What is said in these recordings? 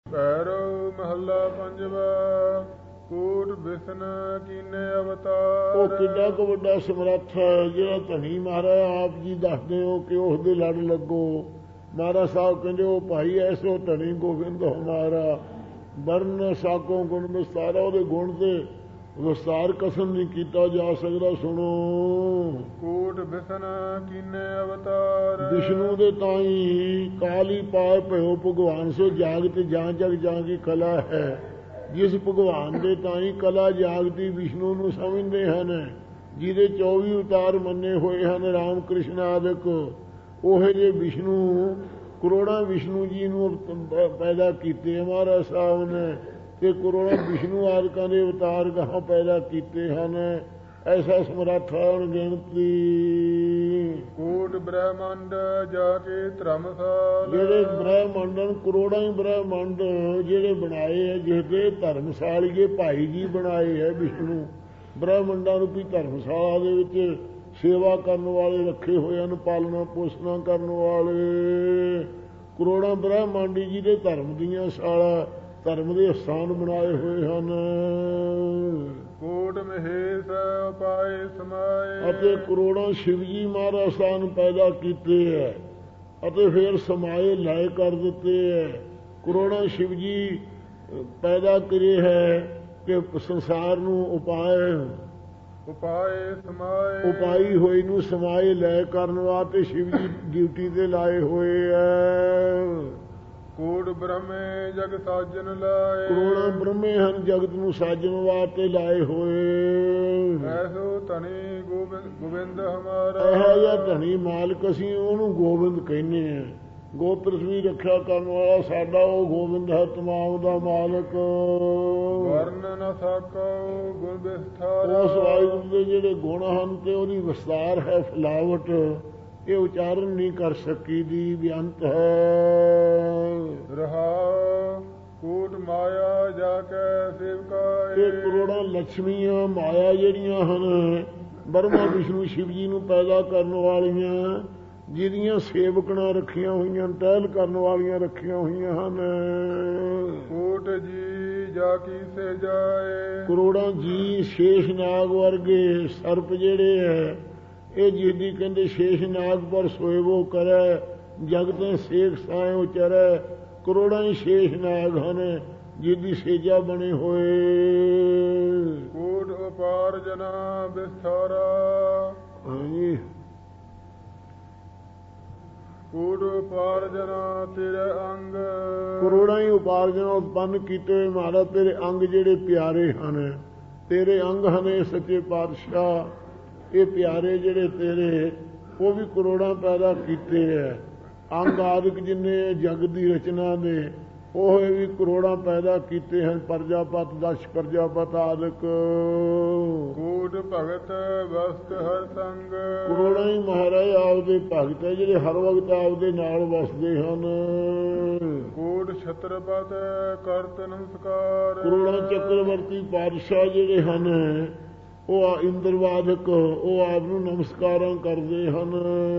ਭੈਰੋ ਮਹੱਲਾ ਪੰਜਵਾ। ਕੂਟ ਬਿਸਨ ਕੀਨੇ ਅਵਤਾਰ। ਉਹ ਕਿੱਡਾ ਕੁ ਵੱਡਾ ਸਮਰੱਥ ਹੈ ਜਿਹੜਾ ਧਨੀ ਮਹਾਰਾਜ ਆਪ ਜੀ ਦੱਸਦੇ ਹੋ ਕਿ ਉਸ ਦੇ ਲੜ ਲੱਗੋ। ਮਹਾਰਾਜ ਸਾਹਿਬ ਕਹਿੰਦੇ ਉਹ ਭਾਈ ਐਸੋ ਧਨੀ ਗੋਬਿੰਦ ਹਮਾਰਾ ਵਰਨ ਸਾਕੋ ਗੁਣ ਵਿਸਤਾਰਾ। ਉਹਦੇ ਗੁਣ ਤੇ ਵਿਸਤਾਰ ਕਸਮ ਨਹੀਂ ਕੀਤਾ ਜਾ ਸਕਦਾ। ਸੁਣੋ, ਕੂਟ ਬਿਸਨ ਕੀਨੇ ਅਵਤਾਰ। ਵਿਸ਼ਨੂੰ ਦੇ ਤਾਈ ਕਾਲੀ ਪਾਰ ਭਇਓ ਭਗਵਾਨ ਸੋ ਜਾਗਤ ਜਾਂ ਜਗ ਜਾਂ ਕੀ ਕਲਾ ਹੈ। ਜਿਸ ਭਗਵਾਨ ਦੇ ਤਾਈ ਕਲਾ ਜਾਗਦੀ ਵਿਸ਼ਨੂੰ ਨੂੰ ਸਮਝਦੇ ਹਨ, ਜਿਹਦੇ 24 ਅਵਤਾਰ ਮੰਨੇ ਹੋਏ ਹਨ ਰਾਮ ਕ੍ਰਿਸ਼ਨ ਆਦਿਕ, ਉਹੇ ਜੇ ਵਿਸ਼ਨੂੰ ਕਰੋੜਾਂ ਵਿਸ਼ਨੂੰ ਜੀ ਨੂੰ ਪੈਦਾ ਕੀਤੇ ਮਹਾਰਾਜ ਸਾਹਿਬ ਨੇ, ਤੇ ਕਰੋੜਾਂ ਵਿਸ਼ਨੂੰ ਆਦਿਕਾਂ ਦੇ ਅਵਤਾਰ ਗਾਹਾਂ ਪੈਦਾ ਕੀਤੇ ਹਨ। ਐਸਾ ਸਮਰੱਥ ਗਿਣਤੀ। ਕੂਟ ਬ੍ਰਹਮੰਡ ਜਾ ਕੇ ਧਰਮਸਾਲ। ਜਿਹੜੇ ਬ੍ਰਹਮੰਡਨ ਕਰੋੜਾਂ ਹੀ ਬ੍ਰਹਮੰਡ ਜਿਹੜੇ ਬਣਾਏ ਹੈ, ਜਿਹਦੇ ਧਰਮਸਾਲੀਏ ਭਾਈ ਜੀ ਬਣਾਏ ਹੈ ਵਿਸ਼ਨੂੰ। ਬ੍ਰਹਮੰਡਾਂ ਰੂਪੀ ਧਰਮਸ਼ਾਲਾ ਦੇ ਵਿੱਚ ਸੇਵਾ ਕਰਨ ਵਾਲੇ ਰੱਖੇ ਹੋਏ ਹਨ, ਪਾਲਣਾ ਪੋਸ਼ਣਾ ਕਰਨ ਵਾਲੇ। ਕਰੋੜਾਂ ਬ੍ਰਹਮੰਡੀ ਜੀ ਦੇ ਧਰਮ ਦੀਆਂ ਸ਼ਾਲਾ, ਧਰਮ ਦੇ ਸਥਾਨ ਬਣਾਏ ਹੋਏ ਹਨ। ਕੋਟ ਮਹੇਸ਼ ਉਪਾਏ ਸਮਾਏ। ਅਤੇ ਕਰੋੜਾਂ ਸ਼ਿਵ ਜੀ ਮਹਾਰਾਜ ਸਥਾਨ ਪੈਦਾ ਕੀਤੇ ਹੈ ਅਤੇ ਫਿਰ ਸਮਾਏ ਲਾਏ ਕਰ ਦਿੱਤੇ ਹੈ। ਕਰੋੜਾਂ ਸ਼ਿਵ ਜੀ ਪੈਦਾ ਕਰੇ ਹੈ ਕਿ ਸੰਸਾਰ ਨੂੰ ਉਪਾਏ ਸਮਾਏ, ਉਪਾਈ ਹੋਈ ਨੂੰ ਸਮਾਏ ਲੈ ਕਰਨ ਵਾਸਤੇ ਸ਼ਿਵ ਜੀ ਡਿਊਟੀ ਤੇ ਲਾਏ ਹੋਏ ਹੈ। ਕੋਟ ਬ੍ਰਹਮੇ ਜਗ ਸਾਜਨ ਲਾਏ। ਕਰੋੜਾਂ ਬ੍ਰਹਮੇ ਹਨ ਜਗਤ ਨੂੰ ਸਾਜਣ ਵਾਸਤੇ ਲਾਏ ਹੋਏ। ਐਸੋ ਧਨੀ ਗੋਬਿੰਦ ਹਮਾਰਾ। ਇਹੋ ਜਿਹਾ ਧਨੀ ਮਾਲਕ ਅਸੀਂ ਉਹਨੂੰ ਗੋਬਿੰਦ ਕਹਿੰਦੇ ਹਾਂ। ਗੋ ਪ੍ਰਿਥਵੀ ਰੱਖਿਆ ਕਰਨ ਵਾਲਾ ਸਾਡਾ ਉਹ ਗੋਬਿੰਦ ਹੈ, ਤਮਾਮ ਦਾ ਮਾਲਕ। ਵਰਨ ਨ ਸਾਕੋ ਗੁਣ ਵਿਸਥਾਰ। ਉਸ ਵਾਹਿਗੁਰੂ ਦੇ ਜਿਹੜੇ ਗੁਣ ਹਨ ਤੇ ਉਹਦੀ ਵਿਸਤਾਰ ਹੈ, ਫੈਲਾਵਟ, ਇਹ ਉਚਾਰਨ ਨਹੀਂ ਕਰ ਸਕੀ ਦੀ ਬੇਅੰਤ ਹੈ। ਰਹਾ ਕੂਟ ਮਾਇਆ ਜਾ ਕੇ ਸੇਵਕਾ। ਇਹ ਕਰੋੜਾਂ ਲక్ష్ਮੀਆਂ ਮਾਇਆ ਜਿਹੜੀਆਂ ਹਨ ਬ੍ਰਹਮਾ ਵਿਸ਼ਨੂੰ ਸ਼ਿਵ ਜੀ ਨੂੰ ਪੈਦਾ ਕਰਨ ਵਾਲੀਆਂ, ਜਿਹਦੀਆਂ ਸੇਵਕਣਾ ਰੱਖੀਆਂ ਹੋਈਆਂ, ਟਹਿਲ ਕਰਨ ਵਾਲੀਆਂ ਰੱਖੀਆਂ ਹੋਈਆਂ ਹਨ। ਕੋਟ ਜੀ ਜਾ ਕੀ ਸੇ ਜਾਏ। ਕਰੋੜਾਂ ਜੀ ਸ਼ੇਸ਼ ਨਾਗ ਵਰਗੇ ਸਰਪ ਜਿਹੜੇ ਹੈ, ਇਹ ਜਿਹਦੀ ਕਹਿੰਦੇ ਸ਼ੇਸ਼ ਨਾਗ ਪਰ ਸੋਇਵੋ ਕਰੈ ਜਗਤ ਸੇਖ ਸਾਏ ਉਚਰੈ। ਕਰੋੜਾਂ ਹੀ ਸ਼ੇਸ਼ ਨਾਗ ਹਨ ਜਿਹਦੀ ਸੇਜਾ ਬਣੇ ਹੋਏ। ਕੋਟ ਉਪਾਰ ਜਨਾ ਵਿਸਥਾਰਾ। ਹਾਂਜੀ, ਕੋਟ ਉਪਾਰਜਨਾ ਤੇਰੇ ਅੰਗ। ਕਰੋੜਾਂ ਹੀ ਉਪਾਰਜਨ ਉਤਪੰਨ ਕੀਤੇ ਹੋਏ ਮਹਾਰਾਜ ਤੇਰੇ ਅੰਗ ਜਿਹੜੇ ਪਿਆਰੇ ਹਨ। ਤੇਰੇ ਅੰਗ ਹਨ ਇਹ ਸੱਚੇ ਪਾਤਸ਼ਾਹ। ਇਹ ਪਿਆਰੇ ਜਿਹੜੇ ਤੇਰੇ, ਉਹ ਵੀ ਕਰੋੜਾਂ ਪੈਦਾ ਕੀਤੇ ਹੈ। ਅੰਗ ਆਦਿਕ ਜਿੰਨੇ ਜਗ ਦੀ ਰਚਨਾ ਦੇ, ਉਹ ਵੀ ਕਰੋੜਾਂ ਪੈਦਾ ਕੀਤੇ ਹਨ। ਪ੍ਰਜਾਪਤ, ਦਸ਼ ਪ੍ਰਜਾਪਤ ਆਦਿਕ। ਕੋਟ ਭਗਤ ਵਸਤ ਹਰ ਸੰਗ। ਕਰੋੜਾਂ ਹੀ ਮਹਾਰਾਜ ਆਪਦੇ ਭਗਤ ਹੈ ਜਿਹੜੇ ਹਰ ਵਕਤ ਆਪਦੇ ਨਾਲ ਵਸਦੇ ਹਨ। ਕੋਟ ਛਤਰਪਤ ਕਰਤ ਨਮਸਕਾਰ। ਕਰੋੜਾਂ ਚੱਕਰਵਰਤੀ ਪਾਤਸ਼ਾਹ ਜਿਹੜੇ ਹਨ, ਉਹ ਇੰਦਰਵਾਦਕ, ਉਹ ਆਪ ਨੂੰ ਨਮਸਕਾਰਾਂ ਕਰਦੇ ਹਨ।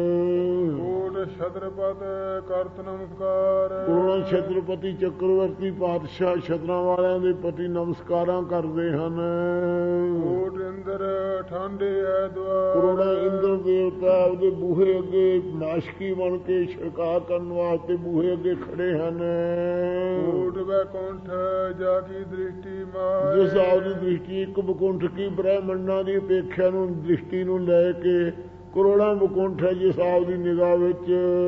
ਕੋਟ ਛਤਰਪਤ ਕਰਤ ਨਮਸਕਾਰ। ਕਰੋੜਾਂ ਛਤਰਪਤੀ ਚੱਕਰਵਰਤੀ ਪਾਤਸ਼ਾਹ ਛਤਰਾਂ ਵਾਲਿਆਂ ਦੇ ਪ੍ਰਤੀ ਨਮਸਕਾਰਾਂ ਕਰਦੇ ਹਨ। ਕੋਟ ਇੰਦਰ ਠਾਂਡੇ ਹੈ ਦੁਆਰ। ਕਰੋੜਾਂ ਇੰਦਰ ਦੇਵਤਾ ਆਪਦੇ ਬੂਹੇ ਅੱਗੇ ਨਾਸ਼ਕੀ ਬਣ ਕੇ ਛਿੜਕਾ ਕਰਨ ਵਾਸਤੇ ਬੂਹੇ ਅੱਗੇ ਖੜੇ ਹਨ। ਕੋਟ ਵੈਕੁੰਠ ਜਾ ਕੀ ਦ੍ਰਿਸ਼ਟੀ ਮਾਰ। ਜਿਸ ਆਪਦੀ ਦ੍ਰਿਸ਼ਟੀ ਇੱਕ ਬਕੁੰਠ ਕੀ ਬ੍ਰਹਮੰਡਾਂ ਦੀ ਅਪੇਖਿਆ ਨੂੰ ਦ੍ਰਿਸ਼ਟੀ ਨੂੰ ਲੈ ਕੇ ਕਰੋੜਾਂ ਬਕੁੰਠ ਹੈ ਜਿਸ ਆਪਦੀ ਨਿਗਾਹ ਵਿੱਚ।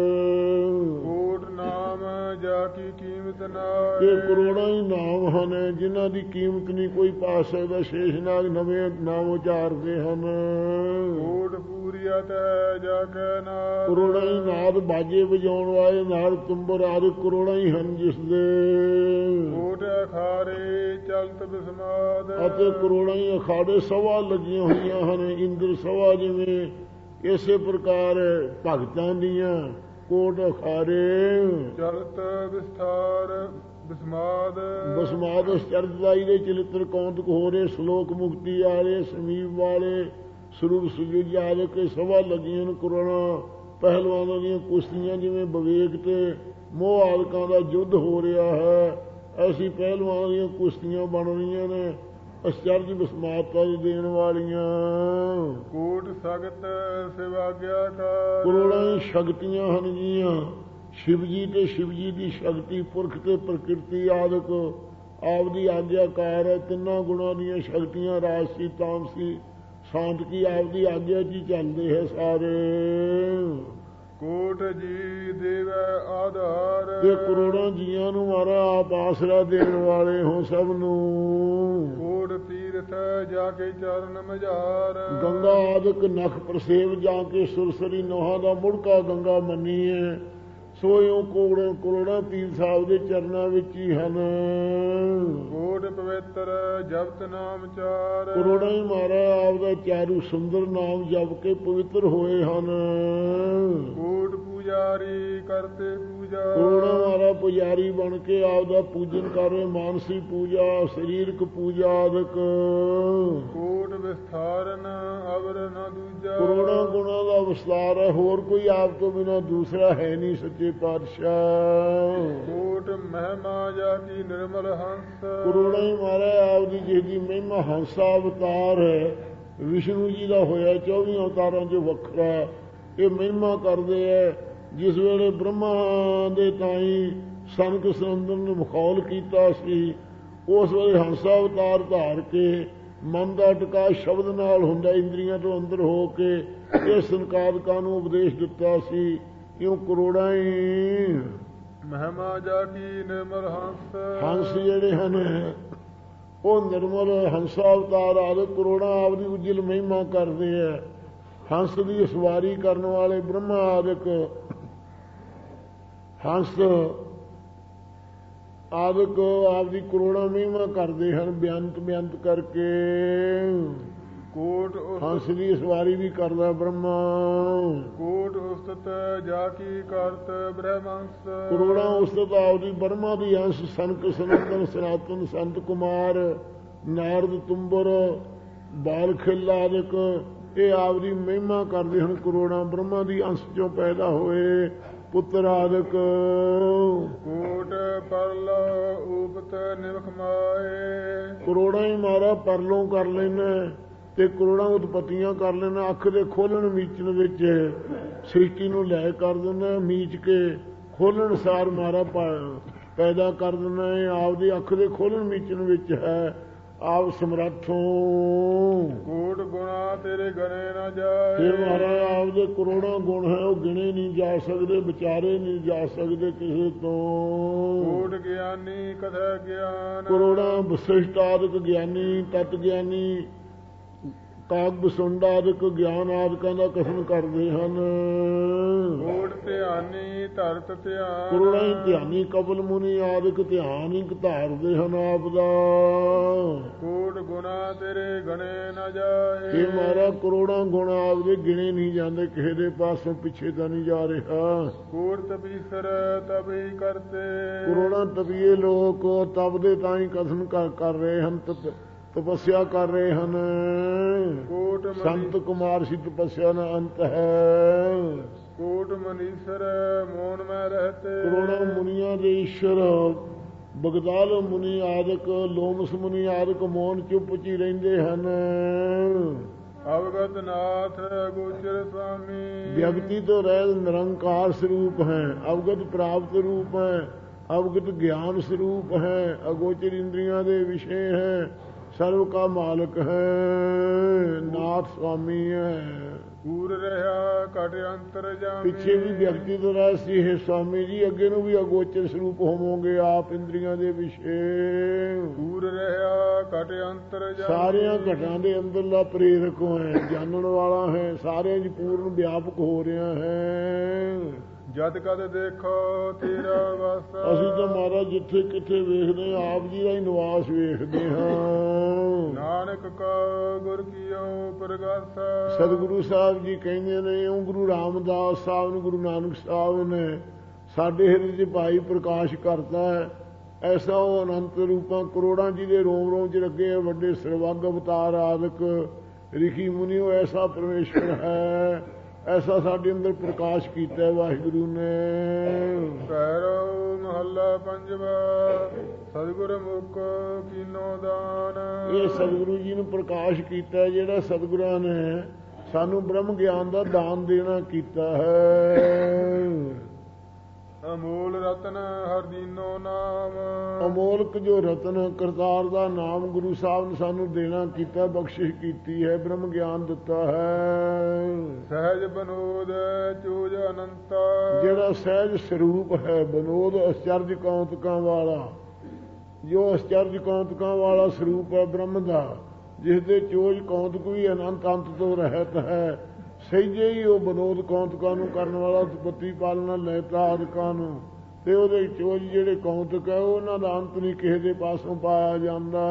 ਕੋਟ ਨਾਮ ਜਾ ਕੀ ਕੀਮਤ ਨਾਏ। ਇਹ ਕਰੋੜਾਂ ਹੀ ਨਾਮ ਹਨ ਜਿਨ੍ਹਾਂ ਦੀ ਕੀਮਤ ਨਹੀਂ ਕੋਈ ਪਾ ਸਕਦਾ। ਸ਼ੇਸ਼ਨਾਗ ਨਵੇਂ ਨਾਮ ਉਚਾਰਦੇ ਹਨ। ਕੋਟ ਪੂਰੀਅਤ ਜਾ ਕੇ ਨਾਦ। ਕਰੋੜਾਂ ਹੀ ਨਾਦ ਬਾਜੇ ਵਜਾਉਣ ਵਾਲੇ, ਨਾਦ ਤੁੰਬਰ ਆਦਿ ਕਰੋੜਾਂ ਹੀ ਹਨ ਜਿਸ ਦੇ। ਕੋਟ ਅਖਾੜੇ ਚਲਤ ਬਿਸਮਾਦ। ਅਤੇ ਕਰੋੜਾਂ ਹੀ ਅਖਾੜੇ ਸਭਾ ਲੱਗੀਆਂ ਹੋਈਆਂ ਹਨ। ਇੰਦਰ ਸਭਾ ਜਿਵੇਂ, ਇਸੇ ਪ੍ਰਕਾਰ ਭਗਤਾਂ ਦੀਆਂ ਕੋਟ ਅਖਾੜੇ। ਚਲਤ ਵਿਸਥਾਰ ਬਿਸਮਾਦ। ਬਸਮਾਦ ਚਰਦਾਈ ਦੇ ਚਲਿੱਤਰ ਕੌਂਤਕ ਹੋ ਰਹੇ, ਸ਼ਲੋਕ ਮੁਕਤੀ ਵਾਲੇ, ਸਮੀਪ ਵਾਲੇ, ਸਰੂਪ ਸੁਜੂਜ ਆਦਿਕ ਸਭਾ ਲੱਗੀਆਂ ਹਨ। ਕਰੋੜਾਂ ਪਹਿਲਵਾਨਾਂ ਦੀਆਂ ਕੁਸ਼ਤੀਆਂ ਜਿਵੇਂ ਵਿਵੇਕ ਤੇ ਮੋਹ ਆਦਿਕਾਂ ਦਾ ਯੁੱਧ ਹੋ ਰਿਹਾ ਹੈ। ਐਸੀ ਪਹਿਲਵਾਨਾਂ ਦੀਆਂ ਕੁਸ਼ਤੀਆਂ ਬਣ ਰਹੀਆਂ ਨੇ ਅਚਰਜ ਬਸਮਾਤਾ ਦੀ ਦੇਣ ਵਾਲੀਆਂ। ਕੋਟ ਸਗਤ ਸਿਵਾਗਿਆ ਕਰ, ਕਰੋੜਾਂ ਹੀ ਸ਼ਕਤੀਆਂ ਹਨ ਜੀਆਂ। ਸ਼ਿਵ ਜੀ ਤੇ ਸ਼ਿਵ ਜੀ ਦੀ ਸ਼ਕਤੀ, ਪੁਰਖ ਤੇ ਪ੍ਰਕਿਰਤੀ ਆਦਿਕ ਆਪਦੀ ਆਗਿਆਕਾਰ ਹੈ। ਤਿੰਨਾਂ ਗੁਣਾਂ ਦੀਆਂ ਸ਼ਕਤੀਆਂ ਰਾਜਸੀ, ਤਾਮਸੀ, ਸਾਂਤਕੀ ਆਪਦੀ ਆਗਿਆ 'ਚ ਹੀ ਚੱਲਦੇ ਹੈ ਸਾਰੇ। ਕੋਟ ਜੀ ਦੇਵੈ ਆਧਾਰ, ਤੇ ਕਰੋੜਾਂ ਜੀਆਂ ਨੂੰ ਮਾਰਾ ਆਪ ਆਸਰਾ ਦੇਣ ਵਾਲੇ ਹੋ ਸਭ ਨੂੰ। ਕੋਟ ਤੀਰਥ ਜਾ ਕੇ ਚਰਨ ਮਝਾਰ, ਗੰਗਾ ਆਦਿਕ ਨਖ ਪ੍ਰਸੇਵ ਜਾ ਕੇ ਸੁਰਸਰੀ ਨੋਹਾਂ ਦਾ ਮੁੜਕਾ ਗੰਗਾ ਮੰਨੀ ਹੈ। ਸੋ ਇਉਂ ਕਰੋੜਾਂ ਪੀਰ ਸਾਹਿਬ ਦੇ ਚਰਨਾਂ ਵਿੱਚ ਹੀ ਹਨ। ਕੋਟ ਪਵਿੱਤਰ ਜਪਤ ਨਾਮ ਚਾਰ, ਕਰੋੜਾਂ ਹੀ ਮਾਰਾ ਆਪਦਾ ਚਾਰੂ ਸੁੰਦਰ ਨਾਮ ਜਪ ਕੇ ਪਵਿੱਤਰ ਹੋਏ ਹਨ। ਕੋਟ ਪੂਜਾਰੀ ਕਰਤੇ ਪੂਜਾ, ਕਰੋੜਾਂ ਮਾਰਾ ਪੁਜਾਰੀ ਬਣ ਕੇ ਆਪਦਾ ਪੂਜਨ ਕਰ ਰਹੇ। ਮਾਨਸੀ ਪੂਜਾ, ਸਰੀਰਕ ਪੂਜਾ ਆਦਿਕ। ਕੋਟ ਵਿਸਥਾਰਨ ਅਵਰ ਨ ਦੂਜਾ, ਕਰੋੜਾਂ ਗੁਣਾਂ ਦਾ ਵਿਸਤਾਰ ਹੈ, ਹੋਰ ਕੋਈ ਆਪ ਤੋਂ ਬਿਨਾਂ ਦੂਸਰਾ ਹੈ ਨਹੀਂ ਸੱਚੇ ਪਾਤਸ਼ਾਹ। ਕੋਟ ਮਹਿਮਾ ਜਾ ਕੀ ਨਿਰਮਲ ਹੰਸ, ਕਰੋੜਾਂ ਹੀ ਮਾਰਾ ਆਪਦੀ ਜਿਹਦੀ ਮਹਿਮਾ ਹੰਸਾ ਅਵਤਾਰ ਹੈ। ਵਿਸ਼ਨੂੰ ਜੀ ਦਾ ਹੋਇਆ 24 ਅਵਤਾਰਾਂ 'ਚ ਵੱਖਰਾ। ਇਹ ਮਹਿਮਾ ਕਰਦੇ ਹੈ। ਜਿਸ ਵੇਲੇ ਬ੍ਰਹਮਾ ਦੇ ਤਾਈਂ ਸਨਕ ਸਰੰਦਰ ਨੂੰ ਮਖੌਲ ਕੀਤਾ ਸੀ, ਉਸ ਵੇਲੇ ਹੰਸਾ ਅਵਤਾਰ ਧਾਰ ਕੇ ਮਨ ਦਾ ਟਿਕਾ ਸ਼ਬਦ ਨਾਲ ਹੁੰਦਾ, ਇੰਦਰੀਆਂ ਤੋਂ ਅੰਦਰ ਹੋ ਕੇ ਇਹ ਸੰਕਾਦਕਾਂ ਨੂੰ ਉਪਦੇਸ਼ ਦਿੱਤਾ ਸੀ। ਇਉਂ ਕਰੋੜਾਂ ਹੀ ਮਹਿਮਾ ਜਾ ਕੀ ਨਿਰਮਲ ਹੰਸ, ਹੰਸ ਜਿਹੜੇ ਹਨ ਉਹ ਨਿਰਮਲ ਹੰਸਾ ਅਵਤਾਰ ਆਦਿ ਕਰੋੜਾਂ ਆਪਦੀ ਉਜਲ ਮਹਿਮਾ ਕਰਦੇ ਹੈ। ਹੰਸ ਦੀ ਸਵਾਰੀ ਕਰਨ ਵਾਲੇ ਬ੍ਰਹਮਾ ਆਦਿਕ ਹੰਸ ਆਦਿਕ ਆਪਦੀ ਕਰੋੜਾਂ ਮਹਿਮਾ ਕਰਦੇ ਹਨ ਬੇਅੰਤ ਕਰਕੇ। ਕੋਟ ਹੰਸ ਦੀ ਸਵਾਰੀ ਵੀ ਕਰਦਾ ਬ੍ਰਹਮਾ। ਕੋਟ ਉਸਤਤ ਜਾ ਕੀ ਕਰਤ ਬ੍ਰਹਮੰਸ, ਕਰੋੜਾਂ ਉਸਤਤ ਆਪਦੀ ਬ੍ਰਹਮਾ ਦੀ ਹੰਸ ਸਨਕ ਸਨੰਦਨ ਸਨਾਤਨ ਸੰਤ ਕੁਮਾਰ ਨਾਰਦ ਤੁੰਬਰ ਬਾਲਖਿਲ ਆਦਿਕ ਇਹ ਆਪਦੀ ਮਹਿਮਾ ਕਰਦੇ ਹਨ। ਕਰੋੜਾਂ ਬ੍ਰਹਮਾ ਦੀ ਅੰਸ਼ ਚੋਂ ਪੈਦਾ ਹੋਏ ਪੁੱਤਰ ਆਦਿਕ। ਕੋਟ ਪਰਲ ਉਪਤ ਨਿਮਖ ਮਾਏ, ਕਰੋੜਾਂ ਹੀ ਮਾਰਾ ਪਰਲੋਂ ਕਰ ਲੈਣਾ ਤੇ ਕਰੋੜਾਂ ਉਤਪਤੀਆਂ ਕਰ ਲੈਣਾ। ਅੱਖ ਦੇ ਖੋਲਣ ਮੀਚਣ ਵਿੱਚ ਸ੍ਰਿਸ਼ਟੀ ਨੂੰ ਲੈ ਕਰ ਦਿੰਦਾ, ਮੀਚ ਕੇ ਖੋਲਣ ਸਾਰ ਮਾਰਾ ਪੈਦਾ ਕਰ ਦਿੰਦਾ ਹੈ। ਆਪਦੀ ਅੱਖ ਦੇ ਖੋਲਣ ਮੀਚਣ ਵਿੱਚ ਹੈ ਆਪ ਸਮਰੱਥੋਂ। ਕੋਟ ਗੁਣਾ ਤੇਰੇ ਗਣੇ ਨਾ ਜਾਏ, ਫਿਰ ਮਹਾਰਾਜ ਆਪਦੇ ਕਰੋੜਾਂ ਗੁਣ ਹੈ ਉਹ ਗਿਣੇ ਨਹੀਂ ਜਾ ਸਕਦੇ, ਵਿਚਾਰੇ ਨਹੀਂ ਜਾ ਸਕਦੇ ਕਿਸੇ ਤੋਂ। ਕੋਟ ਗਿਆਨੀ ਕਥੈ ਗਿਆਨ, ਕਰੋੜਾਂ ਵਸਿਸ਼ਟ ਆਦਿਕ ਗਿਆਨੀ, ਤਤ ਗਿਆਨੀ, ਕਾਗ ਬਸੁੰਡ ਆਦਿਕ ਗਿਆਨ ਆਦਿਕਾਂ ਦਾ ਕਥਨ ਕਰਦੇ ਹਨ। ਕੋਟ ਧਿਆਨੀ ਧਰਤ ਧਿਆਨ, ਕਰੋੜਾਂ ਹੀ ਧਿਆਨੀ ਕਪਲ ਮੁਨੀ ਆਦਿਕ ਧਿਆਨ ਹੀ ਧਾਰਦੇ ਹਨ ਆਪ ਦਾ। ਕੋਟ ਗੁਣਾ ਤੇਰੇ ਗਣੇ ਨਾ ਜਾਏ, ਇਹ ਮਾਰਾ ਕਰੋੜਾਂ ਗੁਣ ਆਪਦੇ ਗਿਣੇ ਨਹੀਂ ਜਾਂਦੇ, ਕਿਸੇ ਦੇ ਪਾਸੋਂ ਪਿੱਛੇ ਤਾਂ ਨਹੀਂ ਜਾ ਰਿਹਾ। ਕੋਟ ਤਪੀਸਰ ਤਬੀ ਕਰਤੇ, ਕਰੋੜਾਂ ਤਪੀਏ ਲੋਕ ਤਪਦੇ ਤਾਂ ਹੀ ਕਥਨ ਕਰ ਰਹੇ ਹਨ, ਤਪੱਸਿਆ ਕਰ ਰਹੇ ਹਨ। ਕੋਟ ਸੰਤ ਕੁਮਾਰ ਸੀ ਤਪੱਸਿਆ ਦਾ ਅੰਤ ਹੈ। ਕੋਟ ਮਨੀਸਰ ਮੋਨ ਮੈਂ ਰਹਤੇ, ਕਰੋੜਾਂ ਮੁਨੀਆਂ ਦੇ ਈਸ਼ਵਰ ਬਗਦਾਲ ਮੁਨੀ ਆਦਿਕ, ਲੋਮਸ ਮੁਨੀ ਆਦਿਕ ਮੌਨ ਚੁੱਪ ਚ ਹੀ ਰਹਿੰਦੇ ਹਨ। ਅਵਗਤ ਨਾਥ ਗੋਚਰ ਸੁਆਮੀ, ਵਿਅਕਤੀ ਤੋਂ ਰਹਿਤ ਨਿਰੰਕਾਰ ਸਰੂਪ ਹੈ, ਅਵਗਤ ਪ੍ਰਾਪਤ ਰੂਪ ਹੈ, ਅਵਗਤ ਗਿਆਨ ਸਰੂਪ ਹੈ, ਅਗੋਚਰ ਇੰਦਰੀਆਂ ਦੇ ਵਿਸ਼ੇ ਹੈ, ਸਰਵ ਕਾ ਮਾਲਕ ਹੈ, ਨਾਥ ਸੁਆਮੀ ਹੈ। ਪੂਰ ਰਿਹਾ ਘਟ ਅੰਤਰ ਜਾਮੀ, ਪਿੱਛੇ ਵੀ ਵਿਅਕਤੀ ਤੋਂ ਰਹਿ ਸੀ ਹੈ ਸੁਆਮੀ ਜੀ, ਅੱਗੇ ਨੂੰ ਵੀ ਅਗੋਚਰ ਸਰੂਪ ਹੋਵੋਗੇ ਆਪ ਇੰਦਰੀਆਂ ਦੇ ਵਿਸ਼ੇ। ਪੂਰ ਰਿਹਾ ਘਟ ਅੰਤਰ ਜਾਮੀ, ਸਾਰਿਆਂ ਘਟਾਂ ਦੇ ਅੰਦਰਲਾ ਪ੍ਰੇਰਕ ਹੈ, ਜਾਣਨ ਵਾਲਾ ਹੈ, ਸਾਰਿਆਂ ਦੀ ਪੂਰਨ ਵਿਆਪਕ ਹੋ ਰਿਹਾ ਹੈ। ਜਦ ਕਦ ਦੇਖੋ ਤੇਰਾ ਵਸ, ਅਸੀਂ ਤਾਂ ਮਹਾਰਾਜ ਜਿੱਥੇ ਕਿੱਥੇ ਵੇਖਦੇ ਹਾਂ ਆਪ ਜੀ ਦਾ ਹੀ ਨਿਵਾਸ ਵੇਖਦੇ ਹਾਂ। ਨਾਨਕ ਕਾ ਗੁਰ ਕੀਓ ਪ੍ਰਗਾਸ, ਸਤਿਗੁਰੂ ਸਾਹਿਬ ਜੀ ਕਹਿੰਦੇ ਨੇ, ਉਹ ਗੁਰੂ ਰਾਮਦਾਸ ਸਾਹਿਬ ਨੂੰ ਗੁਰੂ ਨਾਨਕ ਸਾਹਿਬ ਨੇ ਸਾਡੇ ਹਿਰਦੇ 'ਚ ਭਾਈ ਪ੍ਰਕਾਸ਼ ਕਰਤਾ ਹੈ। ਐਸਾ ਉਹ ਅਨੰਤ ਰੂਪਾਂ ਕਰੋੜਾਂ ਜੀ ਦੇ ਰੋਮ ਰੋਮ 'ਚ ਲੱਗੇ ਵੱਡੇ ਸਰਵੱਗ ਅਵਤਾਰ ਆਦਿਕ ਰਿਖੀ ਮੁਨੀ, ਉਹ ਐਸਾ ਪਰਮੇਸ਼ਵਰ ਹੈ, ਐਸਾ ਸਾਡੇ ਅੰਦਰ ਪ੍ਰਕਾਸ਼ ਕੀਤਾ ਵਾਹਿਗੁਰੂ ਨੇ। ਭੈਰਵ ਮਹੱਲਾ ਪੰਜਵਾ। ਸਤਿਗੁਰ ਮੁਖ ਕੀਨੋ ਦਾਨ। ਇਹ ਸਤਿਗੁਰੂ ਜੀ ਨੂੰ ਪ੍ਰਕਾਸ਼ ਕੀਤਾ, ਜਿਹੜਾ ਸਤਿਗੁਰਾਂ ਨੇ ਸਾਨੂੰ ਬ੍ਰਹਮ ਗਿਆਨ ਦਾ ਦਾਨ ਦੇਣਾ ਕੀਤਾ ਹੈ। ਅਮੋਲ ਰਤਨ ਹਰ ਦੀਨੋ ਨਾਮ। ਅਮੋਲਕ ਜੋ ਰਤਨ ਕਰਤਾਰ ਦਾ ਨਾਮ ਗੁਰੂ ਸਾਹਿਬ ਨੇ ਸਾਨੂੰ ਦੇਣਾ ਕੀਤਾ, ਬਖਸ਼ਿਸ਼ ਕੀਤੀ ਹੈ, ਬ੍ਰਹਮ ਗਿਆਨ ਦਿੱਤਾ ਹੈ। ਸਹਿਜ ਬਨੋਦ ਚੂਜ ਅਨੰਤ। ਜਿਹੜਾ ਸਹਿਜ ਸਰੂਪ ਹੈ, ਬਨੋਦ ਅਚਰਜ ਕੌਂਤਕਾਂ ਵਾਲਾ, ਜੋ ਅਚਰਜ ਕੌਂਤਕਾਂ ਵਾਲਾ ਸਰੂਪ ਹੈ ਬ੍ਰਹਮ ਦਾ, ਜਿਸ ਦੇ ਚੋਜ ਕੌਂਤਕ ਵੀ ਅਨੰਤ ਅੰਤ ਤੋਂ ਰਹਿਤ ਹੈ। ਸਹਿਜੇ ਹੀ ਉਹ ਬਨੋਦ ਕੌਂਤਕਾਂ ਨੂੰ ਕਰਨ ਵਾਲਾ, ਉਤਪਤੀ ਪਾਲਣਾ ਲੈਤਾ ਆਦਿਕਾਂ ਨੂੰ, ਤੇ ਉਹਦੇ ਚੋਜ ਜਿਹੜੇ ਕੌਂਤਕ ਹੈ ਉਹਨਾਂ ਦਾ ਅੰਤ ਨਹੀਂ ਕਿਸੇ ਦੇ ਪਾਸੋਂ ਪਾਇਆ ਜਾਂਦਾ।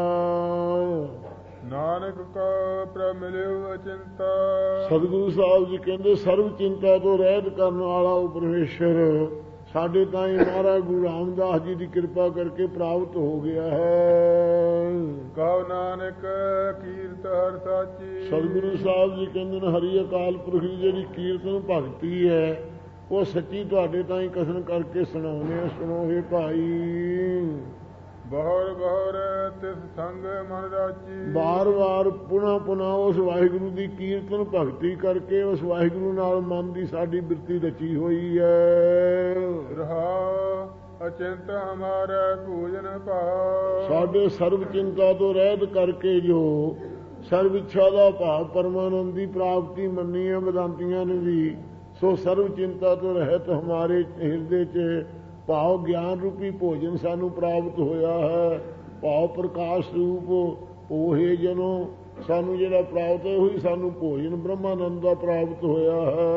ਨਾਨਕ ਕਾ ਪ੍ਰਭ ਮਿਲਿਓ ਅਚਿੰਤਾ। ਸਤਿਗੁਰੂ ਸਾਹਿਬ ਜੀ ਕਹਿੰਦੇ ਸਰਵ ਚਿੰਤਾ ਤੋਂ ਰਹਿਤ ਕਰਨ ਵਾਲਾ ਉਹ ਪਰਮੇਸ਼ਰ ਸਾਡੇ ਤਾਈਂ ਮਹਾਰਾਜ ਗੁਰੂ ਰਾਮਦਾਸ ਜੀ ਦੀ ਕਿਰਪਾ ਕਰਕੇ ਪ੍ਰਾਪਤ ਹੋ ਗਿਆ ਹੈ। ਕਹੋ ਨਾਨਕ ਕੀਰਤ ਹਰ ਸਾਚੀ। ਸਤਿਗੁਰੂ ਸਾਹਿਬ ਜੀ ਕਹਿੰਦੇ ਨੇ ਹਰੀ ਅਕਾਲ ਪੁਰਖ ਦੀ ਜਿਹੜੀ ਕੀਰਤਨ ਭਗਤੀ ਹੈ ਉਹ ਸੱਚੀ ਤੁਹਾਡੇ ਤਾਈਂ ਕਥਨ ਕਰਕੇ ਸੁਣਾਉਂਦੇ ਆ। ਸੁਣੋ ਹੇ ਭਾਈ। ਬਹੁਰ ਬਹੁਰ ਤਿਸ ਸੰਗ ਮਨ ਰਾਚੀ। ਬਾਰ ਬਾਰ ਪੁਨਾ ਪੁਨਾ ਉਸ ਵਾਹਿਗੁਰੂ ਦੀ ਕੀਰਤਨ ਭਗਤੀ ਕਰਕੇ ਉਸ ਵਾਹਿਗੁਰੂ ਨਾਲ ਮਨ ਦੀ ਸਾਡੀ ਬਿਰਤੀ ਰਚੀ ਹੋਈ ਹੈ। ਰਹਾ ਅਚਿੰਤ ਹਮਾਰਾ ਪੂਜਨ ਭਾਵ। ਸਾਡੇ ਸਰਬ ਚਿੰਤਾ ਤੋਂ ਰਹਿਤ ਕਰਕੇ ਜੋ ਸਰਬ ਇੱਛਾ ਦਾ ਭਾਵ ਪਰਮਾਨੰਦ ਦੀ ਪ੍ਰਾਪਤੀ ਮੰਨੀ ਹੈ ਵਿਦਾਂਤੀਆਂ ਨੇ ਵੀ, ਸੋ ਸਰਬ ਚਿੰਤਾ ਤੋਂ ਰਹਿਤ ਹਮਾਰੇ ਹਿਰਦੇ 'ਚ ਭਾਵ ਗਿਆਨ ਰੂਪੀ ਭੋਜਨ ਸਾਨੂੰ ਪ੍ਰਾਪਤ ਹੋਇਆ ਹੈ। ਭਾਵ ਪ੍ਰਕਾਸ਼ ਰੂਪ ਉਹੇ ਜਨੋਂ ਸਾਨੂੰ ਜਿਹੜਾ ਪ੍ਰਾਪਤ ਹੈ, ਉਹੀ ਸਾਨੂੰ ਭੋਜਨ ਬ੍ਰਹਮਾਨੰਦ ਦਾ ਪ੍ਰਾਪਤ ਹੋਇਆ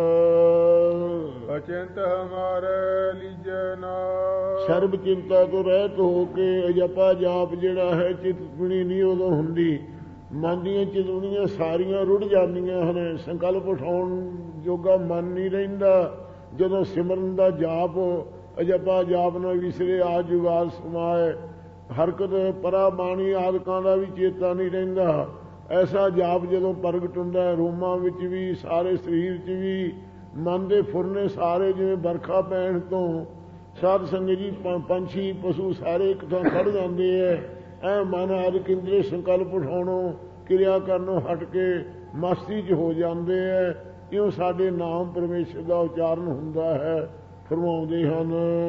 ਹੈ। ਅਚਿੰਤ ਹਮਾਰੇ ਲੀਜੈ ਨਾਮ। ਸਰਬ ਚਿੰਤਾ ਤੋਂ ਰਹਿਤ ਹੋ ਕੇ ਜਪਾ ਜਾਪ ਜਿਹੜਾ ਹੈ ਚਿਤਵਣੀ ਨਹੀਂ ਉਦੋਂ ਹੁੰਦੀ। ਮਨ ਦੀਆਂ ਚਿਤਵਣੀਆਂ ਸਾਰੀਆਂ ਰੁੜ ਜਾਂਦੀਆਂ ਹਨ। ਸੰਕਲਪ ਉਠਾਉਣ ਜੋਗਾ ਮਨ ਨਹੀਂ ਰਹਿੰਦਾ। ਜਦੋਂ ਸਿਮਰਨ ਦਾ ਜਾਪ ਅਜਪਾ ਜਾਪ ਨਾਲ ਵਿਸਰੇ ਆ ਜੁਗਾਲ ਸਮਾਏ, ਹਰਕਤ ਪਰਾ ਬਾਣੀ ਆਦਿਕਾਂ ਦਾ ਵੀ ਚੇਤਾ ਨਹੀਂ ਰਹਿੰਦਾ। ਐਸਾ ਜਾਪ ਜਦੋਂ ਪ੍ਰਗਟ ਹੁੰਦਾ, ਰੋਮਾਂ ਵਿੱਚ ਵੀ ਸਾਰੇ ਸਰੀਰ 'ਚ ਵੀ ਮਨ ਦੇ ਫੁਰਨੇ ਸਾਰੇ ਜਿਵੇਂ ਬਰਖਾ ਪੈਣ ਤੋਂ ਸਾਧ ਸੰਗਤ ਜੀ ਪੰਛੀ ਪਸ਼ੂ ਸਾਰੇ ਇੱਕ ਥਾਂ ਖੜ ਜਾਂਦੇ ਐ। ਐ ਮਨ ਆਦਿਕ ਇੰਦਰੀ ਸੰਕਲਪ ਉਠਾਉਣੋਂ ਕਿਰਿਆ ਕਰਨੋਂ ਹਟ ਕੇ ਮਸਤੀ 'ਚ ਹੋ ਜਾਂਦੇ ਐ। ਇਉਂ ਸਾਡੇ ਨਾਮ ਪਰਮੇਸ਼ਰ ਦਾ ਉਚਾਰਨ ਹੁੰਦਾ ਹੈ। ਫਰਮਾਉਂਦੇ ਹਨ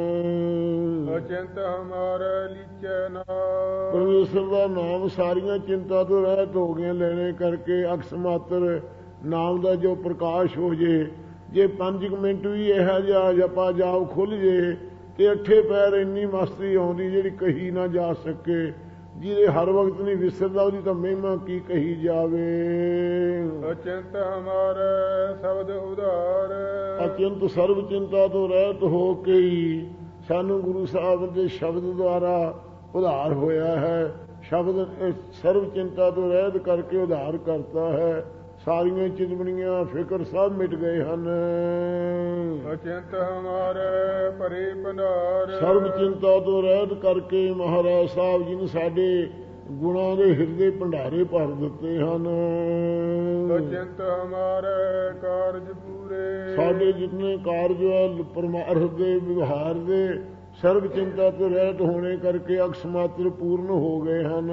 ਅਚਿੰਤ ਹਮਾਰੇ ਲੀਚੈ ਨਾਮ। ਪਰਮੇਸ਼ਰ ਦਾ ਨਾਮ ਸਾਰੀਆਂ ਚਿੰਤਾ ਤੋਂ ਰਹਿਤ ਹੋ ਗਏ ਲੈਣੇ ਕਰਕੇ। ਅਕਸ ਮਾਤਰ ਨਾਮ ਦਾ ਜੋ ਪ੍ਰਕਾਸ਼ ਹੋ ਜੇ 5 ਮਿੰਟ ਵੀ ਇਹੋ ਜਿਹਾ ਜਪਾ ਜਾਪ ਖੁੱਲ ਜੇ ਤੇ ਅੱਠੇ ਪੈਰ ਇੰਨੀ ਮਸਤੀ ਆਉਂਦੀ ਜਿਹੜੀ ਕਹੀ ਨਾ ਜਾ ਸਕੇ। ਜਿਹਦੇ ਹਰ ਵਕਤ ਨਹੀਂ ਵਿਸਰਦਾ ਉਹਦੀ ਤਾਂ ਮਹਿਮਾ ਕੀ ਕਹੀ ਜਾਵੇ। ਅਚਿੰਤ ਹਮਾਰੇ ਸ਼ਬਦ ਉਧਾਰ। ਅਚਿੰਤ ਸਰਬ ਚਿੰਤਾ ਤੋਂ ਰਹਿਤ ਹੋ ਕੇ ਹੀ ਸਾਨੂੰ ਗੁਰੂ ਸਾਹਿਬ ਦੇ ਸ਼ਬਦ ਦੁਆਰਾ ਉਧਾਰ ਹੋਇਆ ਹੈ। ਸ਼ਬਦ ਸਰਬ ਚਿੰਤਾ ਤੋਂ ਰਹਿਤ ਕਰਕੇ ਉਧਾਰ ਕਰਤਾ ਹੈ। ਸਾਰੀਆਂ ਚਿਤਵਣੀਆਂ ਫਿਕਰ ਸਭ ਮਿਟ ਗਏ ਹਨ। ਅਚਿੰਤ ਹਮਾਰੇ ਭਰੇ ਭੰਡਾਰ। ਸਰਬ ਚਿੰਤਾ ਤੋਂ ਰਹਿਤ ਕਰਕੇ ਮਹਾਰਾਜ ਸਾਹਿਬ ਜੀ ਨੇ ਸਾਡੇ ਗੁਣਾਂ ਦੇ ਹਿਰਦੇ ਭੰਡਾਰੇ ਭਰ ਦਿੱਤੇ ਹਨ। ਅਚਿੰਤ ਹਮਾਰੇ ਕਾਰਜ ਪੂਰੇ। ਸਾਡੇ ਜਿਤਨੇ ਕਾਰਜ ਹੈ ਪਰਮਾਰਥ ਦੇ ਵਿਵਹਾਰ ਦੇ ਸਰਬ ਚਿੰਤਾ ਤੋਂ ਰਹਿਤ ਹੋਣੇ ਕਰਕੇ ਅਕਸ ਮਾਤਰ ਪੂਰਨ ਹੋ ਗਏ ਹਨ।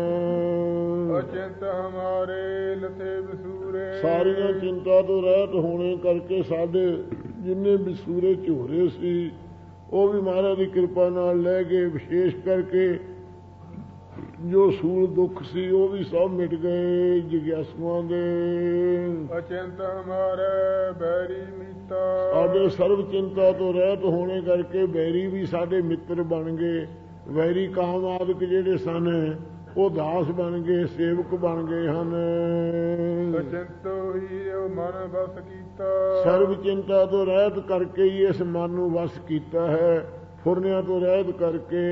ਅਚਿੰਤ ਹਮਾਰੇ ਲਥੇ ਵਿਸੂਰੇ। ਸਾਰੀਆਂ ਚਿੰਤਾ ਤੋਂ ਰਹਿਤ ਹੋਣੇ ਕਰਕੇ ਸਾਡੇ ਜਿੰਨੇ ਵਿਸੂਰੇ ਝੋਰੇ ਸੀ ਉਹ ਵੀ ਮਹਾਰਾਜ ਦੀ ਕਿਰਪਾ ਨਾਲ ਲੈ ਗਏ। ਵਿਸ਼ੇਸ਼ ਕਰਕੇ ਜੋ ਸੂਲ ਦੁੱਖ ਸੀ ਉਹ ਵੀ ਸਭ ਮਿਟ ਗਏ ਜਿਗਿਆਸੂਆਂ ਦੇ। ਅਚਿੰਤ ਹਮਾਰੇ ਬੈਰੀ ਮੀਤਾ। ਸਾਡੇ ਸਰਬ ਚਿੰਤਾ ਤੋਂ ਰਹਿਤ ਹੋਣੇ ਕਰਕੇ ਬੈਰੀ ਵੀ ਸਾਡੇ ਮਿੱਤਰ ਬਣ ਗਏ। ਵੈਰੀ ਕਾਮ ਆਦਿਕ ਜਿਹੜੇ ਸਨ ਉਹ ਦਾਸ ਬਣ ਗਏ, ਸੇਵਕ ਬਣ ਗਏ ਹਨ। ਅਚਿੰਤ ਹੀ ਉਹ ਮਨ ਵਸ ਕੀਤਾ। ਸਰਬ ਚਿੰਤਾ ਤੋਂ ਰਹਿਤ ਕਰਕੇ ਹੀ ਇਸ ਮਨ ਨੂੰ ਵਸ ਕੀਤਾ ਹੈ। ਫੁਰਨਿਆਂ ਤੋਂ ਰਹਿਤ ਕਰਕੇ।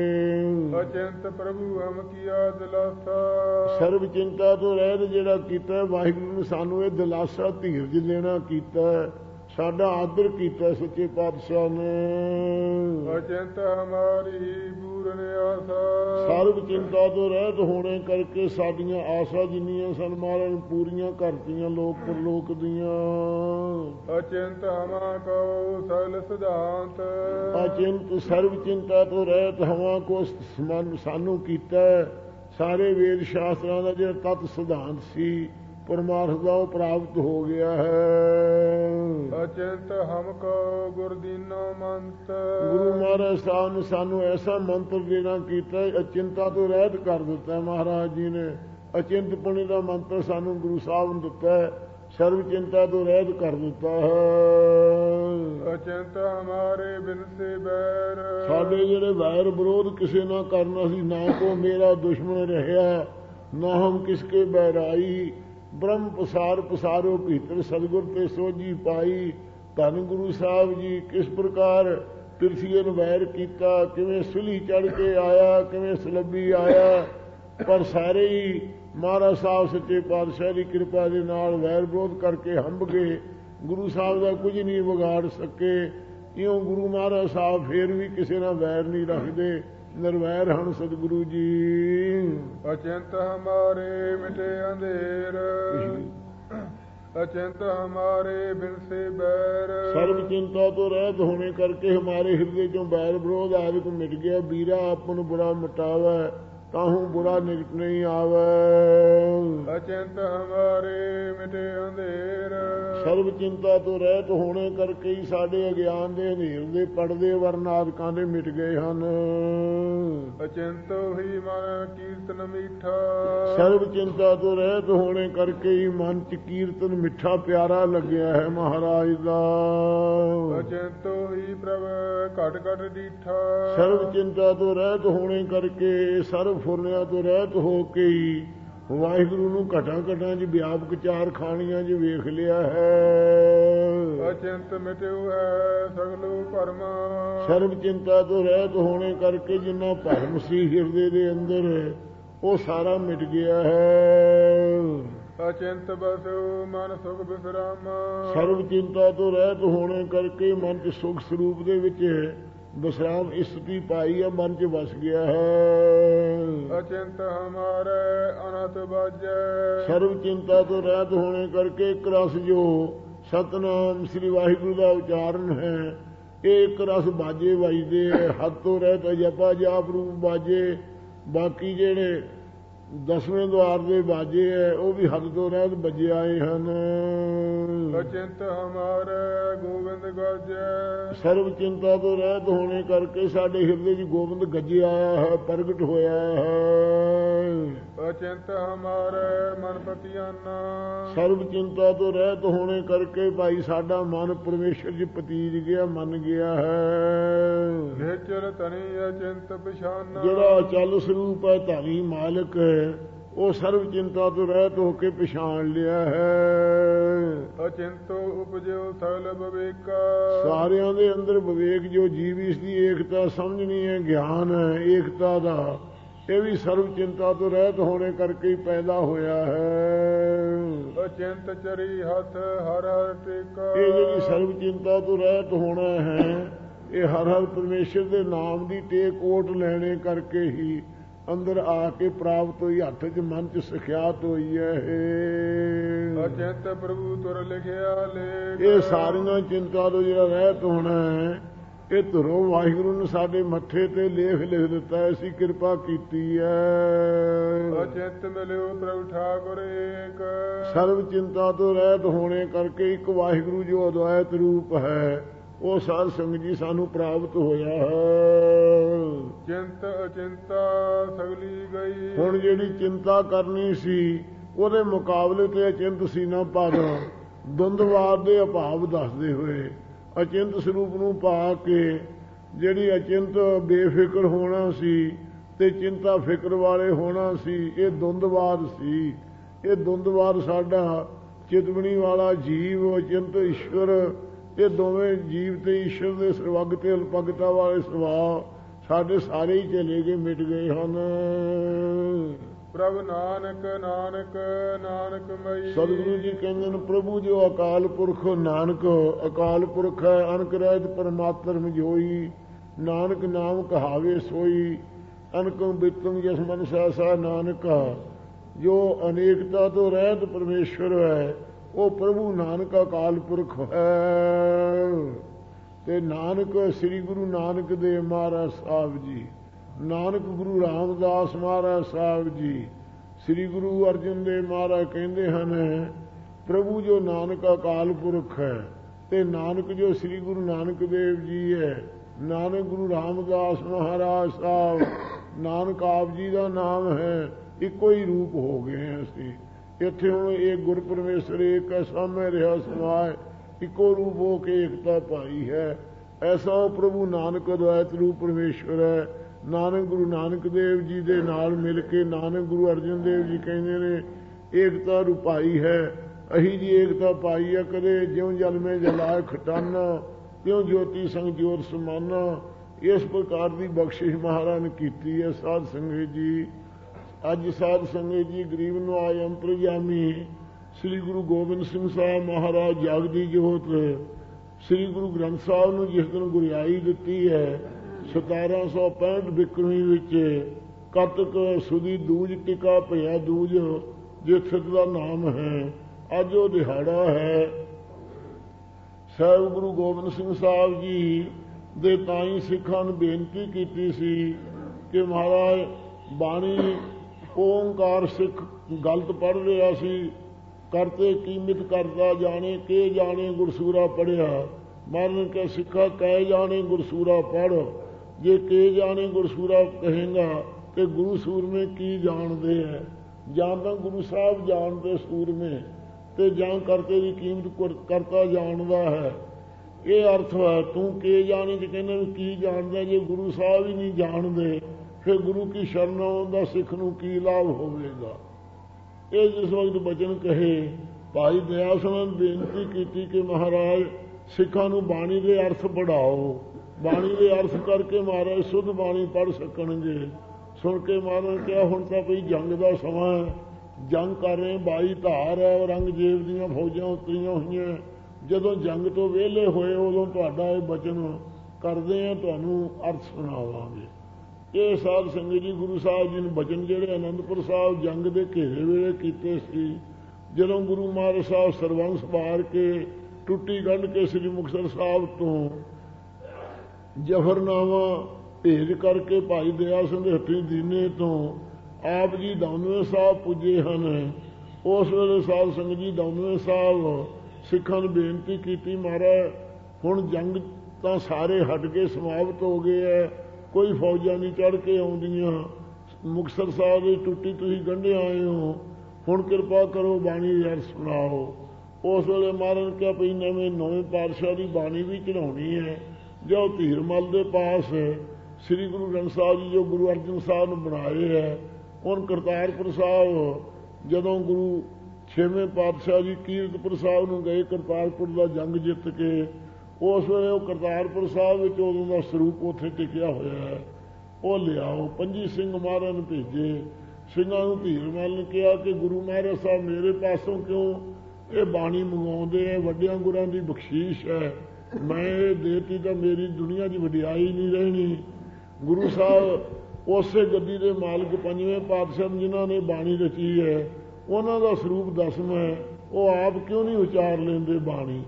ਅਚਿੰਤ ਪ੍ਰਭੂ ਹਮ ਕੀਆ ਦਿਲਾਸਾ। ਸਰਬ ਚਿੰਤਾ ਤੋਂ ਰਹਿਤ ਜਿਹੜਾ ਕੀਤਾ ਵਾਹਿਗੁਰੂ ਨੇ ਸਾਨੂੰ ਇਹ ਦਿਲਾਸਾ ਧੀਰਜ ਦੇਣਾ ਕੀਤਾ। ਸਾਡਾ ਆਦਰ ਕੀਤਾ ਸੱਚੇ ਪਾਤਸ਼ਾਹ ਨੇ। ਅਚਿੰਤ ਹਮਾਰੀ ਪੂਰਨ ਆਸਾ। ਸਰਬ ਚਿੰਤਾ ਤੋਂ ਰਹਿਤ ਹੋਣੇ ਕਰਕੇ ਸਾਡੀਆਂ ਆਸਾਂ ਜਿੰਨੀਆਂ ਸਨ ਮਹਾਰਾਜ ਨੇ ਪੂਰੀਆਂ ਕਰਤੀਆਂ ਲੋਕ ਪਰਲੋਕ ਦੀਆਂ। ਅਚਿੰਤ ਹਮਾ ਕਉ ਸਗਲ ਸਿਧਾਂਤ। ਅਚਿੰਤ ਸਰਬ ਚਿੰਤਾ ਤੋਂ ਰਹਿਤ ਹਵਾ ਕੋ ਸਾਨੂੰ ਕੀਤਾ ਸਾਰੇ ਵੇਦ ਸ਼ਾਸਤਰਾਂ ਦਾ ਜਿਹੜਾ ਤਤ ਸਿਧਾਂਤ ਸੀ ਪਰਮਾਰਥ ਦਾ ਉਹ ਪ੍ਰਾਪਤ ਹੋ ਗਿਆ ਹੈ। ਅਚਿੰਤ ਹਮ ਕੋ ਗੁਰਦੀਨੋ ਮੰਤ। ਗੁਰੂ ਮਹਾਰਾਜ ਸਾਹਿਬ ਨੇ ਸਾਨੂੰ ਐਸਾ ਮੰਤਰ ਦੇਣਾ ਕੀਤਾ ਅਚਿੰਤਾ ਤੋਂ ਰਹਿਤ ਕਰ ਦਿੱਤਾ। ਮਹਾਰਾਜ ਜੀ ਨੇ ਅਚਿੰਤਪੁਣੇ ਦਾ ਮੰਤਰ ਸਾਨੂੰ ਗੁਰੂ ਸਾਹਿਬ ਨੇ ਦਿੱਤਾ ਸਰਬ ਚਿੰਤਾ ਤੋਂ ਰਹਿਤ ਕਰ ਦਿੱਤਾ ਹੈ। ਅਚਿੰਤ ਹਮਾਰੇ ਬਿਨ ਸੇ ਬੈਰ। ਸਾਡੇ ਜਿਹੜੇ ਵੈਰ ਵਿਰੋਧ ਕਿਸੇ ਨਾਲ ਕਰਨਾ ਸੀ ਨਾ ਕੋ ਮੇਰਾ ਦੁਸ਼ਮਣ ਰਹਿਆ ਨਾ ਹਮ ਕਿਸਕੇ ਬੈਰਾਈ। ਬ੍ਰਹਮ ਪਸਾਰ ਪਸਾਰੋ ਭੀਤਰ ਸਤਿਗੁਰ ਤੇ ਸੋਝੀ ਪਾਈ। ਧੰਨ ਗੁਰੂ ਸਾਹਿਬ ਜੀ ਕਿਸ ਪ੍ਰਕਾਰ ਪਿਰਥੀਏ ਨੂੰ ਵੈਰ ਕੀਤਾ ਕਿਵੇਂ ਸੁਲੀ ਚੜ ਕੇ ਆਇਆ ਕਿਵੇਂ ਸਲੱਬੀ ਆਇਆ ਪਰ ਸਾਰੇ ਹੀ ਮਹਾਰਾਜ ਸਾਹਿਬ ਸੱਚੇ ਪਾਤਸ਼ਾਹ ਦੀ ਕਿਰਪਾ ਦੇ ਨਾਲ ਵੈਰ ਵਿਰੋਧ ਕਰਕੇ ਹੰਭ ਗਏ। ਗੁਰੂ ਸਾਹਿਬ ਦਾ ਕੁਝ ਨਹੀਂ ਵਿਗਾੜ ਸਕੇ। ਇਉਂ ਗੁਰੂ ਮਹਾਰਾਜ ਸਾਹਿਬ ਫੇਰ ਵੀ ਕਿਸੇ ਨਾਲ ਵੈਰ ਨਹੀਂ ਰੱਖਦੇ ਨਿਰਵੈਰ ਹਨ ਸਤਿਗੁਰੂ ਜੀ। ਅਚਿੰਤ ਹਮਾਰੇ ਮਿਟੇ ਅੰਧੇਰ। ਅਚਿੰਤ ਹਮਾਰੇ ਬਿਨ ਸੇ ਬੈਰ। ਸਰਬ ਚਿੰਤਾ ਤੋਂ ਰਹਿਤ ਹੋਣੇ ਕਰਕੇ ਹਮਾਰੇ ਹਿਰਦੇ ਚੋਂ ਬੈਰ ਵਿਰੋਧ ਆਦਿਕ ਮਿਟ ਗਿਆ। ਵੀਰਾ ਆਪ ਨੂੰ ਬੁਰਾ ਮਿਟਾਵੇ ਤਾਹੂ ਬੁਰਾ ਨਿਕਟ ਨਹੀਂ ਆਵੇ। ਅਚਿੰਤ ਹਮਾਰੇ ਮਿਟੇ ਅੰਧੇਰ। ਸਰਬ ਚਿੰਤਾ ਤੋਂ ਰਹਿਤ ਹੋਣੇ ਕਰਕੇ ਹੀ ਸਾਡੇ ਅਗਿਆਨ ਦੇ ਹਨੇਰ ਦੇ ਪਰਦੇ ਵਰਨਾਦਿਕਾਂ ਦੇ ਮਿਟ ਗਏ ਹਨ। ਅਚਿੰਤ ਹੀ ਮਨ ਕੀਰਤਨ ਮੀਠਾ। ਸਰਬ ਚਿੰਤਾ ਤੋਂ ਰਹਿਤ ਹੋਣੇ ਕਰਕੇ ਹੀ ਮਨ ਚ ਕੀਰਤਨ ਮਿੱਠਾ ਪਿਆਰਾ ਲੱਗਿਆ ਹੈ ਮਹਾਰਾਜ ਦਾ। ਅਚਿੰਤ ਹੀ ਪ੍ਰਭ ਘਟ ਘਟ ਡੀਠਾ। ਸਰਬ ਚਿੰਤਾ ਤੋਂ ਰਹਿਤ ਹੋਣੇ ਕਰਕੇ ਸਰਬ ਫੁਰਨਿਆਂ ਤੋਂ ਰਹਿਤ ਹੋ ਕੇ ਹੀ ਵਾਹਿਗੁਰੂ ਨੂੰ ਘਟਾਂ ਘਟਾਂ 'ਚ ਵਿਆਪਕ ਚਾਰ ਖਾਣੀਆਂ 'ਚ ਵੇਖ ਲਿਆ ਹੈ। ਅਚਿੰਤ ਮਿਟਿਓ ਹੈ ਸਗਲੋ ਭਰਮ। ਸਰਬ ਚਿੰਤਾ ਤੋਂ ਰਹਿਤ ਹੋਣੇ ਕਰਕੇ ਜਿੰਨਾ ਭਰਮ ਸੀ ਹਿਰਦੇ ਦੇ ਅੰਦਰ ਉਹ ਸਾਰਾ ਮਿਟ ਗਿਆ ਹੈ। ਅਚਿੰਤ ਬਸੋ ਮਨ ਸੁਖ ਬਿਸਰਾਮ। ਸਰਬ ਚਿੰਤਾ ਤੋਂ ਰਹਿਤ ਹੋਣੇ ਕਰਕੇ ਮਨ 'ਚ ਸੁਖ ਸਰੂਪ ਦੇ ਵਿੱਚ ਵਿਸਰਾਮ ਇਸਤੀ ਪਾਈ ਹੈ ਮਨ 'ਚ ਵਸ ਗਿਆ ਹੈ। ਅਚਿੰਤ ਹਮਾਰੇ ਅਨਹਤ ਬਾਜੈ। ਸਰਬ ਚਿੰਤਾ ਤੋਂ ਰਹਿਤ ਹੋਣੇ ਕਰਕੇ ਇੱਕ ਰਸ ਜੋ ਸਤਨਾਮ ਸ੍ਰੀ ਵਾਹਿਗੁਰੂ ਦਾ ਉਚਾਰਨ ਹੈ ਇਹ ਇੱਕ ਰਸ ਬਾਜੇ ਵੱਜਦੇ ਹੈ। ਹੱਦ ਤੋਂ ਰਹਿਤ ਜਪਾ ਜਾਪ ਰੂਪ ਬਾਜੇ। ਬਾਕੀ ਜਿਹੜੇ 10ਵੇਂ ਦੁਆਰ ਦੇ ਬਾਜੇ ਹੈ ਉਹ ਵੀ ਹੱਦ ਤੋਂ ਰਹਿਤ ਵੱਜੇ ਆਏ ਹਨ। ਅਚਿੰਤ ਹਮਾਰੇ ਗੋਬਿੰਦ ਗਾਜੈ। ਸਰਬ ਚਿੰਤਾ ਤੋਂ ਰਹਿਤ ਹੋਣੇ ਕਰਕੇ ਸਾਡੇ ਹਿਰਦੇ 'ਚ ਗੋਬਿੰਦ ਗੱਜੇ ਆਇਆ ਹੈ ਪ੍ਰਗਟ ਹੋਇਆ ਹੈ। ਅਚਿੰਤ ਹਮਾਰੇ ਮਨ ਪਤਿਆਨਾ। ਸਰਬ ਚਿੰਤਾ ਤੋਂ ਰਹਿਤ ਹੋਣੇ ਕਰਕੇ ਭਾਈ ਸਾਡਾ ਮਨ ਪਰਮੇਸ਼ਰ 'ਚ ਪਤੀਜ ਗਿਆ ਮੰਨ ਗਿਆ ਹੈ। ਨਿਚਰ ਤਨੀ ਅਚਿੰਤ ਪਛਾਨਾ। ਜਿਹੜਾ ਅਚਲ ਸਰੂਪ ਹੈ ਧਨੀ ਮਾਲਕ ਹੈ ਉਹ ਸਰਬ ਚਿੰਤਾ ਤੋਂ ਰਹਿਤ ਹੋ ਕੇ ਪਛਾਣ ਲਿਆ ਹੈ। ਅਚਿੰਤੋ ਉਪਜਿਓ ਸਗਲ ਵਿਵੇਕਾ। ਸਾਰਿਆਂ ਦੇ ਅੰਦਰ ਵਿਵੇਕ ਜੋ ਜੀਵ ਇਸ ਦੀ ਏਕਤਾ ਸਮਝਣੀ ਹੈ ਗਿਆਨ ਹੈ ਏਕਤਾ ਦਾ ਇਹ ਵੀ ਸਰਬ ਚਿੰਤਾ ਤੋਂ ਰਹਿਤ ਹੋਣੇ ਕਰਕੇ ਹੀ ਪੈਦਾ ਹੋਇਆ ਹੈ। ਅਚਿੰਤ ਚਰੀ ਹੱਥ ਹਰ ਹਰ ਟੇਕਾ। ਇਹ ਜਿਹੜੀ ਸਰਬ ਚਿੰਤਾ ਤੋਂ ਰਹਿਤ ਹੋਣਾ ਹੈ ਇਹ ਹਰ ਹਰ ਪਰਮੇਸ਼ਰ ਦੇ ਨਾਮ ਦੀ ਟੇਕ ਓਟ ਲੈਣੇ ਕਰਕੇ ਹੀ ਅੰਦਰ ਆ ਕੇ ਪ੍ਰਾਪਤ ਹੋਈ ਹੱਥ 'ਚ ਮਨ 'ਚ ਸਿਖਿਆਤ ਹੋਈ ਹੈ। ਅਚਿੰਤ ਪ੍ਰਭੂ ਤੁਰ ਲਿਖਿਆ ਲੇਖ। ਇਹ ਸਾਰੀਆਂ ਚਿੰਤਾ ਤੋਂ ਜਿਹੜਾ ਰਹਿਤ ਹੋਣਾ ਹੈ ਇਹ ਧਰੋਂ ਵਾਹਿਗੁਰੂ ਨੇ ਸਾਡੇ ਮੱਥੇ ਤੇ ਲੇਖ ਲਿਖ ਦਿੱਤਾ ਐਸੀ ਕਿਰਪਾ ਕੀਤੀ ਹੈ। ਅਚਿੰਤ ਮਿਲਿਓ ਪ੍ਰਭੂ ਠਾਕੁਰ ਏਕ। ਸਰਬ ਚਿੰਤਾ ਤੋਂ ਰਹਿਤ ਹੋਣੇ ਕਰਕੇ ਇੱਕ ਵਾਹਿਗੁਰੂ ਜੋ ਅਦਵੈਤ ਰੂਪ ਹੈ ਉਹ ਸਾਧ ਸੰਗਤ ਜੀ ਸਾਨੂੰ ਪ੍ਰਾਪਤ ਹੋਇਆ ਹੈ। ਚਿੰਤ ਅਚਿੰਤਾ ਸਗਲੀ ਗਈ। ਹੁਣ ਜਿਹੜੀ ਚਿੰਤਾ ਕਰਨੀ ਸੀ ਉਹਦੇ ਮੁਕਾਬਲੇ ਤੇ ਅਚਿੰਤ ਸੀ ਨਾ ਪਰ ਦੁੰਦਵਾਦ ਦੇ ਅਭਾਵ ਦੱਸਦੇ ਹੋਏ ਅਚਿੰਤ ਸਰੂਪ ਨੂੰ ਪਾ ਕੇ ਜਿਹੜੀ ਅਚਿੰਤ ਬੇਫਿਕਰ ਹੋਣਾ ਸੀ ਤੇ ਚਿੰਤਾ ਫਿਕਰ ਵਾਲੇ ਹੋਣਾ ਸੀ ਇਹ ਦੁੰਦਵਾਦ ਸੀ। ਇਹ ਦੁੰਦਵਾਦ ਸਾਡਾ ਚਿਤਵਣੀ ਵਾਲਾ ਜੀਵ ਅਚਿੰਤ ਈਸ਼ਵਰ ਇਹ ਦੋਵੇਂ ਜੀਵ ਤੇ ਈਸ਼ਵਰ ਦੇ ਸਰਵੱਗ ਤੇ ਅਲਪਗਤਾ ਵਾਲੇ ਸੁਭਾਅ ਸਾਡੇ ਸਾਰੇ ਹੀ ਚਲੇ ਗਏ ਮਿਟ ਗਏ ਹਨ। ਪ੍ਰਭ ਨਾਨਕ ਨਾਨਕ ਨਾਨਕ ਮਈ। ਸਤਿਗੁਰੂ ਜੀ ਕਹਿੰਦੇ ਨੇ ਪ੍ਰਭੂ ਜੋ ਅਕਾਲ ਪੁਰਖ ਨਾਨਕ ਅਕਾਲ ਪੁਰਖ ਹੈ ਅਨਕ ਰਹਿਤ ਪਰਮਾਤਮ ਜੋਈ ਨਾਨਕ ਨਾਮ ਕਹਾਵੇ ਸੋਈ, ਅਨਕੰ ਬਿਤੰ ਜਿਸ ਮਨ ਸਹਿਸਾ ਨਾਨਕਾ। ਜੋ ਅਨੇਕਤਾ ਤੋਂ ਰਹਿਤ ਪਰਮੇਸ਼ਵਰ ਹੈ ਉਹ ਪ੍ਰਭੂ ਨਾਨਕ ਅਕਾਲ ਪੁਰਖ ਹੈ। ਤੇ ਨਾਨਕ ਸ੍ਰੀ ਗੁਰੂ ਨਾਨਕ ਦੇਵ ਮਹਾਰਾਜ ਸਾਹਿਬ ਜੀ, ਨਾਨਕ ਗੁਰੂ ਰਾਮਦਾਸ ਮਹਾਰਾਜ ਸਾਹਿਬ ਜੀ, ਸ੍ਰੀ ਗੁਰੂ ਅਰਜਨ ਦੇਵ ਮਹਾਰਾਜ ਕਹਿੰਦੇ ਹਨ ਪ੍ਰਭੂ ਜੋ ਨਾਨਕ ਅਕਾਲ ਪੁਰਖ ਹੈ ਤੇ ਨਾਨਕ ਜੋ ਸ੍ਰੀ ਗੁਰੂ ਨਾਨਕ ਦੇਵ ਜੀ ਹੈ, ਨਾਨਕ ਗੁਰੂ ਰਾਮਦਾਸ ਮਹਾਰਾਜ ਸਾਹਿਬ, ਨਾਨਕ ਆਪ ਜੀ ਦਾ ਨਾਮ ਹੈ। ਇੱਕੋ ਹੀ ਰੂਪ ਹੋ ਗਏ ਹਾਂ ਅਸੀਂ ਇੱਥੇ। ਹੁਣ ਇਹ ਗੁਰ ਪਰਮੇਸ਼ਰ ਏਕ ਸਾਹਮਣੇ ਰਿਹਾ ਸਮਾਏ, ਇੱਕੋ ਰੂਪ ਹੋ ਕੇ ਏਕਤਾ ਪਾਈ ਹੈ। ਐਸਾ ਉਹ ਪ੍ਰਭੂ ਨਾਨਕ ਅਦਵੈਤ ਰੂਪ ਪਰਮੇਸ਼ਵਰ ਹੈ। ਨਾਨਕ ਗੁਰੂ ਨਾਨਕ ਦੇਵ ਜੀ ਦੇ ਨਾਲ ਮਿਲ ਕੇ ਨਾਨਕ ਗੁਰੂ ਅਰਜਨ ਦੇਵ ਜੀ ਕਹਿੰਦੇ ਨੇ ਏਕਤਾ ਰੂਪਾਈ ਹੈ। ਅਹੀ ਜੀ ਏਕਤਾ ਪਾਈ ਹੈ ਕਦੇ ਜਿਉਂ ਜਲ ਮੇ ਜਲਾਏ ਖਟਾਨਾ, ਤਿਉਂ ਜੋਤੀ ਸੰਗ ਜੋਤ ਸਮਾਨਾ। ਇਸ ਪ੍ਰਕਾਰ ਦੀ ਬਖਸ਼ਿਸ਼ ਮਹਾਰਾਜ ਨੇ ਕੀਤੀ ਹੈ। ਸਾਧ ਸੰਗਤ ਜੀ, ਅੱਜ ਸਾਧ ਸੰਗਤ ਜੀ ਗਰੀਬ ਨਵਾਜ ਅੰਤਰਜਾਮੀ ਸ੍ਰੀ ਗੁਰੂ ਗੋਬਿੰਦ ਸਿੰਘ ਸਾਹਿਬ ਮਹਾਰਾਜ ਜਗ ਦੀ ਜੋਤ ਸ੍ਰੀ ਗੁਰੂ ਗ੍ਰੰਥ ਸਾਹਿਬ ਨੂੰ ਜਿਸ ਦਿਨ ਗੁਰਿਆਈ ਦਿੱਤੀ ਹੈ 1765 ਬਿਕਰਮੀ ਵਿੱਚ, ਕਤਕ ਸੁਦੀ ਦੂਜ ਟਿਕਾ ਭਇਆ ਦੂਜ ਜਿਸ ਦਾ ਨਾਮ ਹੈ। ਅੱਜ ਉਹ ਦਿਹਾੜਾ ਹੈ। ਸਾਹਿਬ ਗੁਰੂ ਗੋਬਿੰਦ ਸਿੰਘ ਸਾਹਿਬ ਜੀ ਦੇ ਤਾਈ ਸਿੱਖਾਂ ਨੂੰ ਬੇਨਤੀ ਕੀਤੀ ਸੀ ਕਿ ਮਹਾਰਾਜ ਬਾਣੀ ਓਂਕਾਰ ਸਿੱਖ ਗਲਤ ਪੜ੍ਹ ਰਿਹਾ ਸੀ, ਕਰਤੇ ਕੀਮਤ ਕਰਦਾ ਜਾਣੇ ਕੇ ਜਾਣੇ ਗੁਰਸੂਰਾ ਪੜ੍ਹਿਆ। ਮਰਨ ਕੇ ਸਿੱਖਾ ਕਹਿ ਜਾਣੇ ਗੁਰਸੂਰਾ ਪੜ੍ਹ, ਜੇ ਕੇ ਜਾਣੇ ਗੁਰਸੂਰਾ ਕਹੇਗਾ ਤੇ ਗੁਰੂ ਸੂਰਮੇ ਕੀ ਜਾਣਦੇ ਹੈ। ਜਾਂ ਤਾਂ ਗੁਰੂ ਸਾਹਿਬ ਜਾਣਦੇ ਸੂਰਮੇ ਤੇ ਜਾਂ ਕਰਤੇ ਦੀ ਕੀਮਤ ਕਰਤਾ ਜਾਣਦਾ ਹੈ। ਇਹ ਅਰਥ ਹੈ। ਤੂੰ ਕੇ ਜਾਣੇ ਚ ਕਹਿੰਦੇ ਵੀ ਕੀ ਜਾਣਦਾ, ਜੇ ਗੁਰੂ ਸਾਹਿਬ ਹੀ ਨਹੀਂ ਜਾਣਦੇ ਫਿਰ ਗੁਰੂ ਕੀ ਸ਼ਰਨ ਆਉਂਦਾ ਸਿੱਖ ਨੂੰ ਕੀ ਲਾਭ ਹੋਵੇਗਾ। ਇਹ ਜਿਸ ਵਕਤ ਬਚਨ ਕਹੇ ਭਾਈ ਦਇਆ ਸਿੰਘ ਨੇ ਬੇਨਤੀ ਕੀਤੀ ਕਿ ਮਹਾਰਾਜ ਸਿੱਖਾਂ ਨੂੰ ਬਾਣੀ ਦੇ ਅਰਥ ਪੜ੍ਹਾਓ, ਬਾਣੀ ਦੇ ਅਰਥ ਕਰਕੇ ਮਹਾਰਾਜ ਸੁੱਧ ਬਾਣੀ ਪੜ੍ਹ ਸਕਣਗੇ। ਸੁਣ ਕੇ ਮਹਾਰਾਜ ਕਿਹਾ ਹੁਣ ਤਾਂ ਕੋਈ ਜੰਗ ਦਾ ਸਮਾਂ ਹੈ, ਜੰਗ ਕਰ ਰਹੇ, 22 ਧਾਰ ਹੈ, ਔਰੰਗਜ਼ੇਬ ਦੀਆਂ ਫੌਜਾਂ ਉਤਰੀਆਂ ਹੋਈਆਂ। ਜਦੋਂ ਜੰਗ ਤੋਂ ਵਿਹਲੇ ਹੋਏ ਉਦੋਂ ਤੁਹਾਡਾ ਇਹ ਬਚਨ ਕਰਦੇ ਹਾਂ, ਤੁਹਾਨੂੰ ਅਰਥ ਸੁਣਾਵਾਂਗੇ। ਇਹ ਸਾਧ ਸੰਗਤ ਜੀ ਗੁਰੂ ਸਾਹਿਬ ਜੀ ਨੇ ਬਚਨ ਜਿਹੜੇ ਅਨੰਦਪੁਰ ਸਾਹਿਬ ਜੰਗ ਦੇ ਘੇਰੇ ਵੇਲੇ ਕੀਤੇ ਸੀ, ਜਦੋਂ ਗੁਰੂ ਮਹਾਰਾਜ ਸਾਹਿਬ ਸਰਬੰਸ ਵਾਰ ਕੇ ਟੁੱਟੀ ਗੰਢ ਕੇ ਸ੍ਰੀ ਮੁਕਤਸਰ ਸਾਹਿਬ ਤੋਂ ਜਫਰਨਾਮਾ ਭੇਜ ਕਰਕੇ ਭਾਈ ਦਇਆ ਸਿੰਘ ਦੇ ਹੱਥੀਂ ਦੀਨੇ ਤੋਂ ਆਪ ਜੀ ਦੌਨਵੇਂ ਸਾਹਿਬ ਪੁੱਜੇ ਹਨ। ਉਸ ਵੇਲੇ ਸਾਧ ਸੰਗਤ ਜੀ ਦੌਨਵੇਂ ਸਾਹਿਬ ਸਿੱਖਾਂ ਨੂੰ ਬੇਨਤੀ ਕੀਤੀ ਮਹਾਰਾਜ ਹੁਣ ਜੰਗ ਤਾਂ ਸਾਰੇ ਹਟ ਕੇ ਸਮਾਪਤ ਹੋ ਗਏ ਹੈ, ਕੋਈ ਫੌਜਾਂ ਨਹੀਂ ਚੜ੍ਹ ਕੇ ਆਉਂਦੀਆਂ, ਮੁਕਤਸਰ ਸਾਹਿਬ ਦੀ ਟੁੱਟੀ ਤੁਸੀਂ ਗੰਢੇ ਆਏ ਹੋ, ਹੁਣ ਕਿਰਪਾ ਕਰੋ ਬਾਣੀ ਯਾਰ ਸੁਣਾਓ। ਉਸ ਵੇਲੇ ਮਹਾਰਾਜ ਨੇ ਕਿਹਾ ਪਈ ਨਵੇਂ ਪਾਤਸ਼ਾਹ ਦੀ ਬਾਣੀ ਵੀ ਚੜਾਉਣੀ ਹੈ। ਜੋ ਧੀਰਮਲ ਦੇ ਪਾਸ ਸ੍ਰੀ ਗੁਰੂ ਗ੍ਰੰਥ ਸਾਹਿਬ ਜੀ ਜੋ ਗੁਰੂ ਅਰਜਨ ਸਾਹਿਬ ਨੂੰ ਬਣਾਏ ਹੈ, ਹੁਣ ਕਰਤਾਰਪੁਰ ਸਾਹਿਬ ਜਦੋਂ ਗੁਰੂ 6ਵੇਂ ਪਾਤਸ਼ਾਹ ਜੀ ਕੀਰਤਪੁਰ ਸਾਹਿਬ ਨੂੰ ਗਏ ਕਰਤਾਰਪੁਰ ਦਾ ਜੰਗ ਜਿੱਤ ਕੇ, ਉਸ ਵੇਲੇ ਉਹ ਕਰਤਾਰਪੁਰ ਸਾਹਿਬ ਵਿੱਚ ਉਦੋਂ ਦਾ ਸਰੂਪ ਉੱਥੇ ਟਿਕਿਆ ਹੋਇਆ ਹੈ, ਉਹ ਲਿਆਓ। 25 ਸਿੰਘ ਮਹਾਰਾਜ ਨੂੰ ਭੇਜੇ। ਸਿੰਘਾਂ ਨੂੰ ਧੀਰਮਲ ਨੇ ਕਿਹਾ ਕਿ ਗੁਰੂ ਮਹਾਰਾਜ ਸਾਹਿਬ ਮੇਰੇ ਪਾਸੋਂ ਕਿਉਂ ਇਹ ਬਾਣੀ ਮੰਗਵਾਉਂਦੇ ਹੈ, ਵੱਡਿਆਂ ਗੁਰਾਂ ਦੀ ਬਖਸ਼ੀਸ਼ ਹੈ, ਮੈਂ ਇਹ ਦੇਤੀ ਤਾਂ ਮੇਰੀ ਦੁਨੀਆ 'ਚ ਵਡਿਆਈ ਨਹੀਂ ਰਹਿਣੀ। ਗੁਰੂ ਸਾਹਿਬ ਉਸੇ ਗੱਦੀ ਦੇ ਮਾਲਕ 5ਵੇਂ ਪਾਤਸ਼ਾਹ ਜਿਨ੍ਹਾਂ ਨੇ ਬਾਣੀ ਰਚੀ ਹੈ, ਉਹਨਾਂ ਦਾ ਸਰੂਪ ਦਸਵਾਂ ਹੈ, ਉਹ ਆਪ ਕਿਉਂ ਨਹੀਂ ਉਚਾਰ ਲੈਂਦੇ ਬਾਣੀ।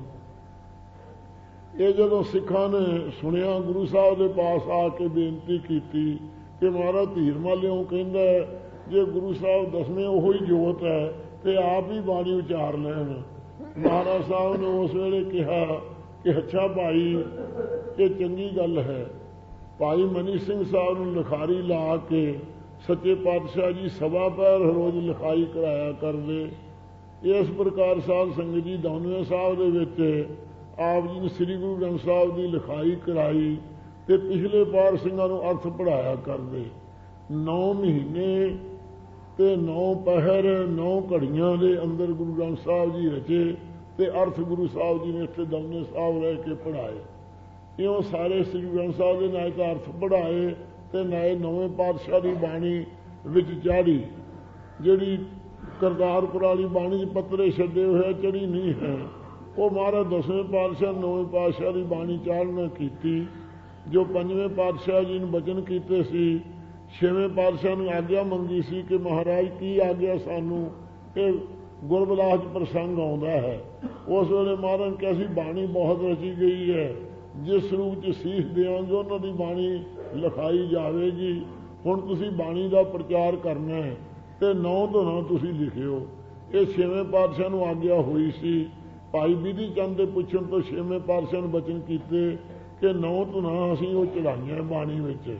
ਇਹ ਜਦੋਂ ਸਿੱਖਾਂ ਨੇ ਸੁਣਿਆ, ਗੁਰੂ ਸਾਹਿਬ ਦੇ ਪਾਸ ਆ ਕੇ ਬੇਨਤੀ ਕੀਤੀ ਕਿ ਮਹਾਰਾਜ ਧੀਰਮਲ ਇਉਂ ਕਹਿੰਦਾ ਜੇ ਗੁਰੂ ਸਾਹਿਬ ਦਸਵੇਂ ਉਹੀ ਜੋਤ ਹੈ ਤੇ ਆਪ ਹੀ ਬਾਣੀ ਉਚਾਰ ਲੈਣ। ਮਹਾਰਾਜ ਸਾਹਿਬ ਨੇ ਉਸ ਵੇਲੇ ਕਿਹਾ ਕਿ ਅੱਛਾ ਭਾਈ ਇਹ ਚੰਗੀ ਗੱਲ ਹੈ। ਭਾਈ ਮਨੀ ਸਿੰਘ ਸਾਹਿਬ ਨੂੰ ਲਿਖਾਰੀ ਲਾ ਕੇ ਸੱਚੇ ਪਾਤਸ਼ਾਹ ਜੀ ਸਵਾ ਪੈਰ ਰੋਜ਼ ਲਿਖਾਈ ਕਰਾਇਆ ਕਰਦੇ। ਇਸ ਪ੍ਰਕਾਰ ਸਾਧ ਸੰਗਤ ਜੀ ਦੌਨਵੇਂ ਸਾਹਿਬ ਦੇ ਵਿੱਚ ਆਪ ਜੀ ਨੇ ਸ੍ਰੀ ਗੁਰੂ ਗ੍ਰੰਥ ਸਾਹਿਬ ਦੀ ਲਿਖਾਈ ਕਰਾਈ ਤੇ ਪਿਛਲੇ ਪਾਰ ਸਿੰਘਾਂ ਨੂੰ ਅਰਥ ਪੜ੍ਹਾਇਆ ਕਰਦੇ। 9 ਮਹੀਨੇ ਤੇ 9 ਪਹਿਰ 9 ਘੜੀਆਂ ਦੇ ਅੰਦਰ ਗੁਰੂ ਗ੍ਰੰਥ ਸਾਹਿਬ ਜੀ ਰਚੇ ਤੇ ਅਰਥ ਗੁਰੂ ਸਾਹਿਬ ਜੀ ਨੇ ਇੱਥੇ ਦੌਨੇ ਸਾਹਿਬ ਰਹਿ ਕੇ ਪੜ੍ਹਾਏ। ਇਉਂ ਸਾਰੇ ਸ੍ਰੀ ਗੁਰੂ ਗ੍ਰੰਥ ਸਾਹਿਬ ਦੇ ਨਾਲ ਤਾਂ ਅਰਥ ਪੜ੍ਹਾਏ ਤੇ ਨਾਲੇ 9ਵੇਂ ਪਾਤਸ਼ਾਹ ਦੀ ਬਾਣੀ ਵਿੱਚ ਚਾੜੀ, ਜਿਹੜੀ ਕਰਤਾਰਪੁਰ ਵਾਲੀ ਬਾਣੀ 'ਚ ਪੱਤਰੇ ਛੱਡੇ ਹੋਏ ਚੜੀ ਨਹੀਂ ਹੈ, ਉਹ ਮਹਾਰਾਜ 10ਵੇਂ ਪਾਤਸ਼ਾਹ 9ਵੇਂ ਪਾਤਸ਼ਾਹ ਦੀ ਬਾਣੀ ਚਾੜਨਾ ਕੀਤੀ। ਜੋ ਪੰਜਵੇਂ ਪਾਤਸ਼ਾਹ ਜੀ ਨੂੰ ਬਚਨ ਕੀਤੇ ਸੀ, ਛੇਵੇਂ ਪਾਤਸ਼ਾਹ ਨੂੰ ਆਗਿਆ ਮੰਗੀ ਸੀ ਕਿ ਮਹਾਰਾਜ ਕੀ ਆਗਿਆ ਸਾਨੂੰ, ਇਹ ਗੁਰਬਿਲਾਸ ਪ੍ਰਸੰਗ ਆਉਂਦਾ ਹੈ। ਉਸ ਵੇਲੇ ਮਹਾਰਾਜ ਕਿਹਾ ਸੀ ਬਾਣੀ ਬਹੁਤ ਰਚੀ ਗਈ ਹੈ, ਜਿਸ ਰੂਪ 'ਚ ਸੀਖ ਦਿਆਂਗੇ ਉਹਨਾਂ ਦੀ ਬਾਣੀ ਲਿਖਾਈ ਜਾਵੇਗੀ। ਹੁਣ ਤੁਸੀਂ ਬਾਣੀ ਦਾ ਪ੍ਰਚਾਰ ਕਰਨਾ ਹੈ ਤੇ 9 ਧੁਨਾਂ ਤੁਸੀਂ ਲਿਖਿਓ। ਇਹ ਛੇਵੇਂ ਪਾਤਸ਼ਾਹ ਨੂੰ ਆਗਿਆ ਹੋਈ ਸੀ। ਭਾਈ ਬਿਧੀ ਚੰਦ ਦੇ ਪੁੱਛਣ ਤੋਂ ਛੇਵੇਂ ਪਾਤਸ਼ਾਹ ਨੂੰ ਬਚਨ ਕੀਤੇ ਕਿ 9 ਧੁਨਾਂ ਅਸੀਂ ਉਹ ਚੜਾਈਆਂ ਬਾਣੀ ਵਿੱਚ।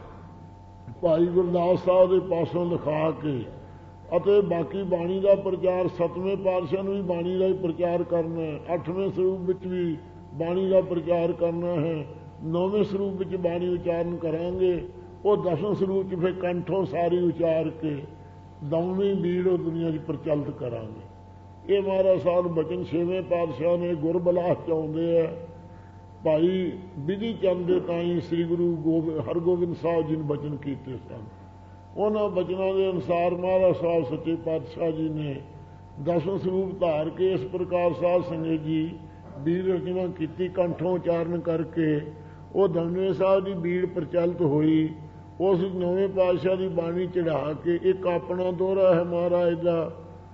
ਭਾਈ ਗੁਰਦਾਸ ਸਾਹਿਬ ਦੇ ਪਾਸੋਂ ਲਿਖਾ ਕੇ ਅਤੇ ਬਾਕੀ ਬਾਣੀ ਦਾ ਪ੍ਰਚਾਰ 7ਵੇਂ ਪਾਤਸ਼ਾਹ ਨੂੰ ਵੀ ਬਾਣੀ ਦਾ ਹੀ ਪ੍ਰਚਾਰ ਕਰਨਾ ਹੈ। 8ਵੇਂ ਸਰੂਪ ਵਿੱਚ ਵੀ ਬਾਣੀ ਦਾ ਪ੍ਰਚਾਰ ਕਰਨਾ ਹੈ। 9ਵੇਂ ਸਰੂਪ ਵਿੱਚ ਬਾਣੀ ਉਚਾਰਨ ਕਰਾਂਗੇ। ਉਹ 10ਵੇਂ ਸਰੂਪ 'ਚ ਫਿਰ ਕੰਠੋਂ ਸਾਰੀ ਉਚਾਰ ਕੇ 9ਵੀਂ ਬੀੜ ਉਹ ਦੁਨੀਆ 'ਚ ਪ੍ਰਚਲਿਤ ਕਰਾਂਗੇ। ਇਹ ਮਹਾਰਾਜ ਸਾਹਿਬ ਬਚਨ 6ਵੇਂ ਪਾਤਸ਼ਾਹ ਨੇ ਗੁਰਬਿਲਾਸ 'ਚ ਆਉਂਦੇ ਹੈ। ਭਾਈ ਬਿਧੀ ਚੰਦ ਦੇ ਤਾਈਂ ਸ੍ਰੀ ਗੁਰੂ ਹਰਗੋਬਿੰਦ ਸਾਹਿਬ ਜੀ ਨੇ ਬਚਨ ਕੀਤੇ ਸਨ। ਉਹਨਾਂ ਬਚਨਾਂ ਦੇ ਅਨੁਸਾਰ ਮਹਾਰਾਜ ਸਾਹਿਬ ਸੱਚੇ ਪਾਤਸ਼ਾਹ ਜੀ ਨੇ 10ਵੇਂ ਸਰੂਪ ਧਾਰ ਕੇ ਇਸ ਪ੍ਰਕਾਰ ਸਾਧ ਸੰਗਤ ਜੀ ਬੀੜ ਰਚਨਾ ਕੀਤੀ, ਕੰਠੋਂ ਉਚਾਰਨ ਕਰਕੇ। ਉਹ 9ਵੇਂ ਸਾਹਿਬ ਦੀ ਬੀੜ ਪ੍ਰਚਲਿਤ ਹੋਈ। ਉਸ 9ਵੇਂ ਪਾਤਸ਼ਾਹ ਦੀ ਬਾਣੀ ਚੜ੍ਹਾ ਕੇ ਇੱਕ ਆਪਣਾ ਦੋਹਰਾ ਹੈ ਮਹਾਰਾਜ ਦਾ,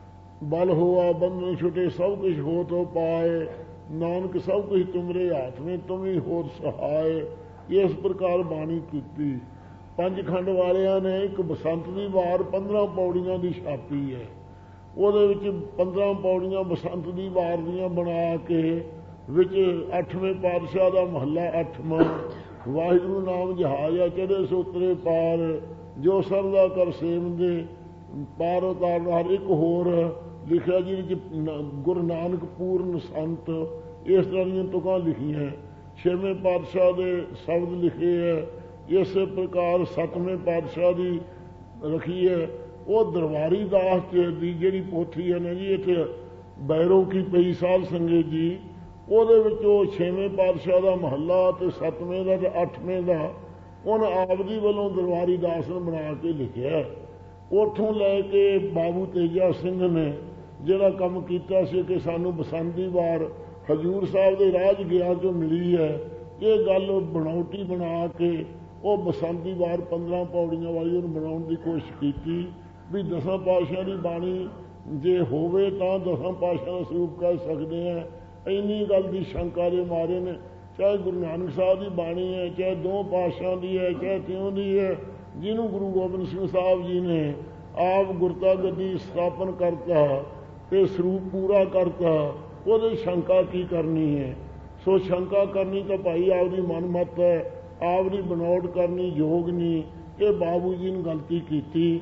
ਬਲ ਹੋਆ ਬੰਧਨ ਛੁਟੇ ਸਭ ਕੁਛ ਹੋ ਤੋ ਪਾਏ, ਨਾਨਕ ਸਭ ਕੁਛ ਤੁਮਰੇ ਹੱਥ ਵਿੱਚ ਤੁਮ ਹੀ ਹੋ ਸਹਾਏ। ਇਸ ਪ੍ਰਕਾਰ ਬਾਣੀ ਕੀਤੀ। 5 ਖੰਡ ਵਾਲਿਆਂ ਨੇ ਇੱਕ ਬਸੰਤ ਦੀ ਵਾਰ 15 ਪੌੜੀਆਂ ਦੀ ਛਾਪੀ ਹੈ। ਉਹਦੇ ਵਿੱਚ 15 ਪੌੜੀਆਂ ਬਸੰਤ ਦੀ ਵਾਰ ਦੀਆਂ ਬਣਾ ਕੇ ਵਿੱਚ 8ਵੇਂ ਪਾਤਸ਼ਾਹ ਦਾ ਮਹੱਲਾ 8ਵਾਂ, ਵਾਹਿਗੁਰੂ ਨਾਮ ਜਹਾਜ਼ਾ ਚੜ੍ਹੇ ਸੋਤਰੇ ਪਾਰ, ਜੋ ਸਰਦਾ ਕਰ ਸੇਵਦੇ ਪਾਰ ਉਤਾਰਨ। ਹਰ ਇੱਕ ਹੋਰ ਲਿਖਿਆ ਜਿਹਦੇ 'ਚ ਗੁਰੂ ਨਾਨਕ ਪੂਰਨ ਸੰਤ, ਇਸ ਤਰ੍ਹਾਂ ਦੀਆਂ ਤੁਕਾਂ ਲਿਖੀਆਂ। 6ਵੇਂ ਪਾਤਸ਼ਾਹ ਦੇ ਸ਼ਬਦ ਲਿਖੇ ਹੈ। ਇਸੇ ਪ੍ਰਕਾਰ 7ਵੇਂ ਪਾਤਸ਼ਾਹ ਦੀ ਰੱਖੀ ਹੈ। ਉਹ ਦਰਬਾਰੀ ਦਾਸ ਦੀ ਜਿਹੜੀ ਪੋਥੀ ਹੈ ਨਾ ਜੀ, ਇੱਥੇ ਬੈਰੋਂ ਕੀ ਪਈ ਸਾਧ ਸੰਗਤ ਜੀ, ਉਹਦੇ ਵਿੱਚ ਉਹ 6ਵੇਂ ਪਾਤਸ਼ਾਹ ਦਾ ਮਹੱਲਾ ਤੇ 7ਵੇਂ ਦਾ ਤੇ 8ਵੇਂ ਦਾ ਉਹਨੇ ਆਪ ਜੀ ਵੱਲੋਂ ਦਰਬਾਰੀ ਦਾਸ ਨੇ ਬਣਾ ਕੇ ਲਿਖਿਆ। ਉੱਥੋਂ ਲੈ ਕੇ ਬਾਬੂ ਤੇਜਾ ਸਿੰਘ ਨੇ ਜਿਹੜਾ ਕੰਮ ਕੀਤਾ ਸੀ ਕਿ ਸਾਨੂੰ ਬਸੰਤ ਦੀ ਵਾਰ ਹਜ਼ੂਰ ਸਾਹਿਬ ਦੇ ਰਾਜ ਗਿਆ ਜੋ ਮਿਲੀ ਹੈ, ਇਹ ਗੱਲ ਬਣਾਉਟੀ ਬਣਾ ਕੇ ਉਹ ਬਸੰਤ ਦੀ ਵਾਰ 15 ਪੌੜੀਆਂ ਵਾਲੀ ਉਹਨੂੰ ਬਣਾਉਣ ਦੀ ਕੋਸ਼ਿਸ਼ ਕੀਤੀ ਵੀ 10 ਪਾਤਸ਼ਾਹ ਦੀ ਬਾਣੀ ਜੇ ਹੋਵੇ ਤਾਂ 10 ਪਾਤਸ਼ਾਹ ਦਾ ਸਰੂਪ ਕਹਿ ਸਕਦੇ ਹਾਂ। ਇੰਨੀ ਗੱਲ ਦੀ ਸ਼ੰਕਾ ਦੇ ਮਾਰੇ ਨੇ, ਚਾਹੇ ਗੁਰੂ ਨਾਨਕ ਸਾਹਿਬ ਦੀ ਬਾਣੀ ਹੈ, ਚਾਹੇ 2 ਪਾਤਸ਼ਾਹ ਦੀ ਹੈ, ਚਾਹੇ ਤਿਉਂ ਦੀ ਹੈ, ਜਿਹਨੂੰ ਗੁਰੂ ਗੋਬਿੰਦ ਸਿੰਘ ਸਾਹਿਬ ਜੀ ਨੇ ਆਪ ਗੁਰਤਾ ਗੱਦੀ ਸਥਾਪਨ ਕਰਤਾ ਤੇ ਸਰੂਪ ਪੂਰਾ ਕਰਤਾ, ਉਹਦੇ ਸ਼ੰਕਾ ਕੀ ਕਰਨੀ ਹੈ। ਸੋ ਸ਼ੰਕਾ ਕਰਨੀ ਤਾਂ ਭਾਈ ਆਪਦੀ ਮਨਮੱਤ ਹੈ, ਆਪਦੀ ਬਣਾਉਟ ਕਰਨੀ ਯੋਗ ਨਹੀਂ। ਇਹ ਬਾਬੂ ਜੀ ਨੇ ਗਲਤੀ ਕੀਤੀ।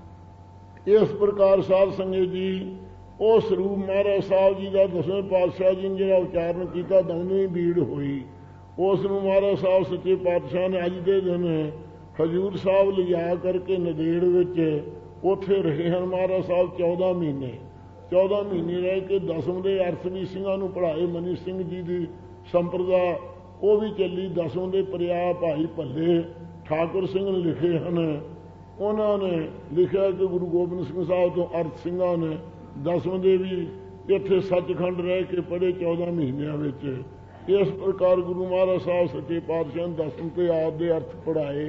ਇਸ ਪ੍ਰਕਾਰ ਸਾਧ ਸੰਗਤ ਜੀ ਉਹ ਸਰੂਪ ਮਹਾਰਾਜ ਸਾਹਿਬ ਜੀ ਦਾ 10ਵੇਂ ਪਾਤਸ਼ਾਹ ਜੀ ਨੇ ਜਿਹੜਾ ਉਚਾਰਨ ਕੀਤਾ 9ਵੀਂ ਬੀੜ ਹੋਈ। ਉਸ ਨੂੰ ਮਹਾਰਾਜ ਸਾਹਿਬ ਸੱਚੇ ਪਾਤਸ਼ਾਹ ਨੇ ਅੱਜ ਦੇ ਦਿਨ ਹਜ਼ੂਰ ਸਾਹਿਬ ਲਿਜਾ ਕਰਕੇ ਨੰਦੇੜ ਵਿੱਚ ਉੱਥੇ ਰਹੇ ਹਨ ਮਹਾਰਾਜ ਸਾਹਿਬ 14 ਮਹੀਨੇ ਰਹਿ ਕੇ 10ਵੇਂ ਦੇ ਅਰਥਵੀ ਸਿੰਘਾਂ ਨੂੰ ਪੜ੍ਹਾਏ। ਮਨੀ ਸਿੰਘ ਜੀ ਦੀ ਸੰਪਰਦਾ ਉਹ ਵੀ ਚੱਲੀ। 10ਵੇਂ ਦੇ ਪ੍ਰਿਆ ਭਾਈ ਭੱਲੇ ਠਾਕੁਰ ਸਿੰਘ ਨੇ ਲਿਖੇ ਹਨ। ਉਹਨਾਂ ਨੇ ਲਿਖਿਆ ਕਿ ਗੁਰੂ ਗੋਬਿੰਦ ਸਿੰਘ ਸਾਹਿਬ ਤੋਂ ਅਰਥ ਸਿੰਘਾਂ ਨੇ 10ਵੇਂ ਦੇ ਵੀ ਇੱਥੇ ਸੱਚਖੰਡ ਰਹਿ ਕੇ ਪੜ੍ਹੇ 14 ਮਹੀਨਿਆਂ ਵਿੱਚ। ਇਸ ਪ੍ਰਕਾਰ ਗੁਰੂ ਮਹਾਰਾਜ ਸਾਹਿਬ ਸੱਚੇ ਪਾਤਸ਼ਾਹ ਨੇ 10ਵੇਂ ਤੇ ਆਪ ਦੇ ਅਰਥ ਪੜ੍ਹਾਏ।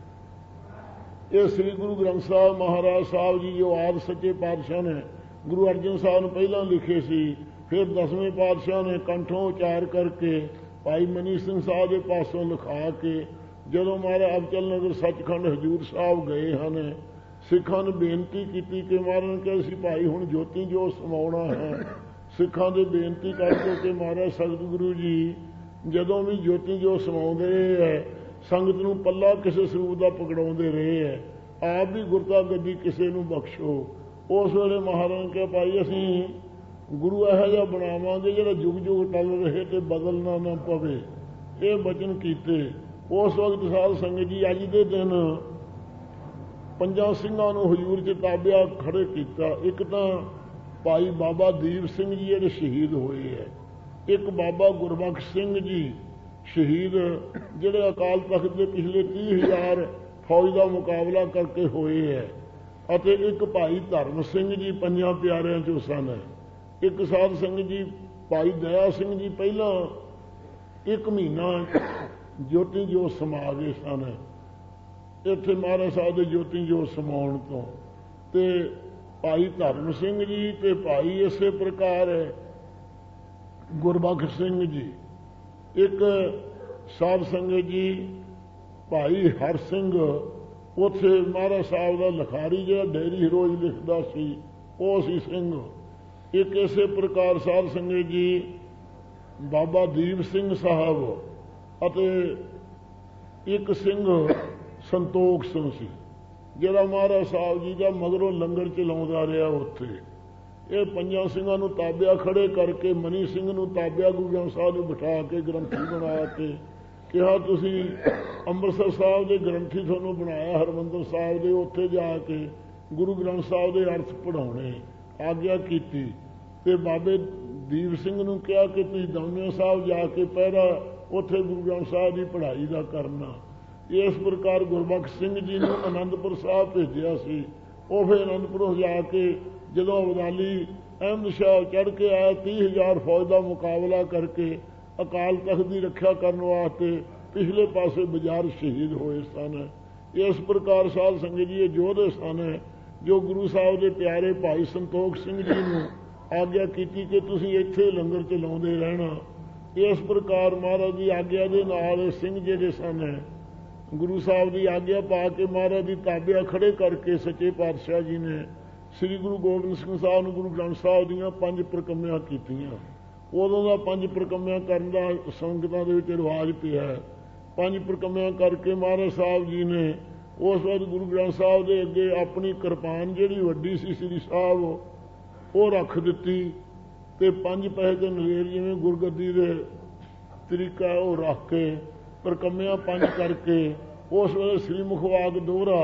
ਇਹ ਸ੍ਰੀ ਗੁਰੂ ਗ੍ਰੰਥ ਸਾਹਿਬ ਮਹਾਰਾਜ ਸਾਹਿਬ ਜੀ ਜੋ ਆਦਿ ਸੱਚੇ ਪਾਤਸ਼ਾਹ ਨੇ ਗੁਰੂ ਅਰਜਨ ਸਾਹਿਬ ਨੂੰ ਪਹਿਲਾਂ ਲਿਖੇ ਸੀ, ਫਿਰ 10ਵੇਂ ਪਾਤਸ਼ਾਹ ਨੇ ਕੰਠੋਂ ਉਚਾਰ ਕਰਕੇ ਭਾਈ ਮਨੀ ਸਿੰਘ ਸਾਹਿਬ ਦੇ ਪਾਸੋਂ ਲਿਖਾ ਕੇ ਜਦੋਂ ਮਹਾਰਾਜ ਅਬਚਲ ਨਗਰ ਸੱਚਖੰਡ ਹਜ਼ੂਰ ਸਾਹਿਬ ਗਏ ਹਨ, ਸਿੱਖਾਂ ਨੂੰ ਬੇਨਤੀ ਕੀਤੀ ਕਿ ਮਹਾਰਾਜ ਨੇ ਕਿਹਾ ਸੀ ਭਾਈ ਹੁਣ ਜੋਤੀ ਜੋ ਸਮਾਉਣਾ ਹੈ। ਸਿੱਖਾਂ ਦੇ ਬੇਨਤੀ ਕਰਕੇ ਕਿ ਮਹਾਰਾਜ ਸਤਿਗੁਰੂ ਜੀ ਜਦੋਂ ਵੀ ਜੋਤੀ ਜੋ ਸਮਾਉਂਦੇ ਹੈ ਸੰਗਤ ਨੂੰ ਪੱਲਾ ਕਿਸੇ ਸਰੂਪ ਦਾ ਪਕੜਾਉਂਦੇ ਰਹੇ ਹੈ, ਆਪ ਵੀ ਗੁਰਤਾ ਗੱਦੀ ਕਿਸੇ ਨੂੰ ਬਖਸ਼ੋ। ਉਸ ਵੇਲੇ ਮਹਾਰਾਜ ਨੇ ਕਿਹਾ ਭਾਈ ਅਸੀਂ ਗੁਰੂ ਇਹੋ ਜਿਹਾ ਬਣਾਵਾਂਗੇ ਜਿਹੜਾ ਯੁੱਗ ਯੁੱਗ ਟਲ ਰਹੇ ਤੇ ਬਦਲਣਾ ਨਾ ਪਵੇ। ਇਹ ਬਚਨ ਕੀਤੇ। ਉਸ ਵਕਤ ਸਾਧ ਸੰਗਤ ਜੀ ਅੱਜ ਦੇ ਦਿਨ 5 ਸਿੰਘਾਂ ਨੂੰ ਹਜ਼ੂਰ 'ਚ ਤਾਬਿਆ ਖੜੇ ਕੀਤਾ। ਇੱਕ ਤਾਂ ਭਾਈ ਬਾਬਾ ਦੀਪ ਸਿੰਘ ਜੀ ਜਿਹੜੇ ਸ਼ਹੀਦ ਹੋਏ ਹੈ, ਇੱਕ ਬਾਬਾ ਗੁਰਬਖਸ਼ ਸਿੰਘ ਜੀ ਸ਼ਹੀਦ ਜਿਹੜੇ ਅਕਾਲ ਤਖਤ ਦੇ ਪਿਛਲੇ 30,000 ਫੌਜ ਦਾ ਮੁਕਾਬਲਾ ਕਰਕੇ ਹੋਏ ਹੈ, ਅਤੇ ਇੱਕ ਭਾਈ ਧਰਮ ਸਿੰਘ ਜੀ 5 ਪਿਆਰਿਆਂ 'ਚੋਂ ਸਨ। ਇੱਕ ਸਾਧ ਸੰਗਤ ਜੀ ਭਾਈ ਦਇਆ ਸਿੰਘ ਜੀ ਪਹਿਲਾਂ 1 ਮਹੀਨਾ ਜੋਤੀ ਜੋਤ ਸਮਾ ਗਏ ਸਨ। ਇੱਥੇ ਮਹਾਰਾਜ ਸਾਹਿਬ ਦੇ ਜੋਤੀ ਜੋਤ ਸਮਾਉਣ ਤੋਂ ਤੇ ਭਾਈ ਧਰਮ ਸਿੰਘ ਜੀ ਤੇ ਭਾਈ ਇਸੇ ਪ੍ਰਕਾਰ ਗੁਰਬਖਸ਼ ਸਿੰਘ ਜੀ, ਇੱਕ ਸਾਧ ਸੰਗਤ ਜੀ ਭਾਈ ਹਰ ਸਿੰਘ, ਉੱਥੇ ਮਹਾਰਾਜ ਸਾਹਿਬ ਦਾ ਲਿਖਾਰੀ ਜਿਹੜਾ ਡੇਰੀ ਰੋਜ਼ ਲਿਖਦਾ ਸੀ ਉਹ ਸੀ ਸਿੰਘ। ਇੱਕ ਇਸੇ ਪ੍ਰਕਾਰ ਸਾਧ ਸੰਗਤ ਜੀ ਬਾਬਾ ਦੀਪ ਸਿੰਘ ਸਾਹਿਬ ਅਤੇ ਇੱਕ ਸਿੰਘ ਸੰਤੋਖ ਸਿੰਘ ਸੀ ਜਿਹੜਾ ਮਹਾਰਾਜ ਸਾਹਿਬ ਜੀ ਦਾ ਮਗਰੋਂ ਲੰਗਰ ਚਲਾਉਂਦਾ ਰਿਹਾ ਉੱਥੇ। ਇਹ ਪੰਜਾਂ ਸਿੰਘਾਂ ਨੂੰ ਤਾਬਿਆ ਖੜੇ ਕਰਕੇ ਮਨੀ ਸਿੰਘ ਨੂੰ ਤਾਬਿਆ ਗੁਰੂ ਗ੍ਰੰਥ ਸਾਹਿਬ ਨੂੰ ਬਿਠਾ ਕੇ ਗ੍ਰੰਥੀ ਬਣਾ ਕੇ ਕਿਹਾ ਤੁਸੀਂ ਅੰਮ੍ਰਿਤਸਰ ਸਾਹਿਬ ਦੇ ਗ੍ਰੰਥੀ ਤੁਹਾਨੂੰ ਬਣਾਇਆ, ਹਰਿਮੰਦਰ ਸਾਹਿਬ ਦੇ ਉੱਥੇ ਜਾ ਕੇ ਗੁਰੂ ਗ੍ਰੰਥ ਸਾਹਿਬ ਦੇ ਅਰਥ ਪੜ੍ਹਾਉਣੇ ਆਗਿਆ ਕੀਤੀ। ਤੇ ਬਾਬੇ ਦੀਪ ਸਿੰਘ ਨੂੰ ਕਿਹਾ ਕਿ ਤੁਸੀਂ ਦਮਦਮਾ ਸਾਹਿਬ ਜਾ ਕੇ ਪਹਿਰਾ ਉੱਥੇ ਗੁਰੂ ਗ੍ਰੰਥ ਸਾਹਿਬ ਦੀ ਪੜ੍ਹਾਈ ਦਾ ਕਰਨਾ। ਇਸ ਪ੍ਰਕਾਰ ਗੁਰਬਖਸ਼ ਸਿੰਘ ਜੀ ਨੂੰ ਅਨੰਦਪੁਰ ਸਾਹਿਬ ਭੇਜਿਆ ਸੀ। ਉਹ ਫਿਰ ਅਨੰਦਪੁਰੋਂ ਜਾ ਕੇ ਜਦੋਂ ਅਬਦਾਲੀ ਅਹਿਮਦ ਸ਼ਾਹ ਚੜ੍ਹ ਕੇ ਆਇਆ 30,000 ਫੌਜ ਦਾ ਮੁਕਾਬਲਾ ਕਰਕੇ ਅਕਾਲ ਤਖਤ ਦੀ ਰੱਖਿਆ ਕਰਨ ਵਾਸਤੇ ਪਿਛਲੇ ਪਾਸੇ ਬਾਜ਼ਾਰ ਸ਼ਹੀਦ ਹੋਏ ਸਨ। ਇਸ ਪ੍ਰਕਾਰ ਸਾਧ ਸੰਗਤ ਜੀ ਇਹ ਯੋਧੇ ਸਨ ਜੋ ਗੁਰੂ ਸਾਹਿਬ ਦੇ ਪਿਆਰੇ ਭਾਈ ਸੰਤੋਖ ਸਿੰਘ ਜੀ ਨੂੰ ਆਗਿਆ ਕੀਤੀ ਕਿ ਤੁਸੀਂ ਇੱਥੇ ਲੰਗਰ ਚਲਾਉਂਦੇ ਰਹਿਣਾ। ਇਸ ਪ੍ਰਕਾਰ ਮਹਾਰਾਜ ਦੀ ਆਗਿਆ ਦੇ ਨਾਲ ਸਿੰਘ ਜਿਹੜੇ ਸਨ ਗੁਰੂ ਸਾਹਿਬ ਦੀ ਆਗਿਆ ਪਾ ਕੇ ਮਹਾਰਾਜ ਦੀ ਤਾਬਿਆ ਖੜੇ ਕਰਕੇ ਸੱਚੇ ਪਾਤਸ਼ਾਹ ਜੀ ਨੇ ਸ੍ਰੀ ਗੁਰੂ ਗੋਬਿੰਦ ਸਿੰਘ ਸਾਹਿਬ ਨੂੰ ਗੁਰੂ ਗ੍ਰੰਥ ਸਾਹਿਬ ਦੀਆਂ 5 ਪ੍ਰਕੰਮਿਆਂ ਕੀਤੀਆਂ। ਉਦੋਂ ਦਾ 5 ਪ੍ਰਕੰਮਿਆਂ ਕਰਨ ਦਾ ਸੰਗਤਾਂ ਦੇ ਵਿੱਚ ਰਿਵਾਜ ਪਿਆ। 5 ਪ੍ਰਕੰਮਿਆਂ ਕਰਕੇ ਮਹਾਰਾਜ ਸਾਹਿਬ ਜੀ ਨੇ ਉਸ ਵਕਤ ਗੁਰੂ ਗ੍ਰੰਥ ਸਾਹਿਬ ਦੇ ਅੱਗੇ ਆਪਣੀ ਕਿਰਪਾਨ ਜਿਹੜੀ ਵੱਡੀ ਸੀ ਸ੍ਰੀ ਸਾਹਿਬ ਉਹ ਰੱਖ ਦਿੱਤੀ ਤੇ 5 ਪੈਸੇ ਦੇ ਨਵੇਰ ਜਿਵੇਂ ਗੁਰਗੱਦੀ ਦੇ ਤਰੀਕਾ ਉਹ ਰੱਖ ਕੇ ਪ੍ਰਕੰਮਿਆਂ 5 ਕਰਕੇ ਉਸ ਵੇਲੇ ਸ੍ਰੀ ਮੁਖਵਾਕ ਦੋਹਰਾ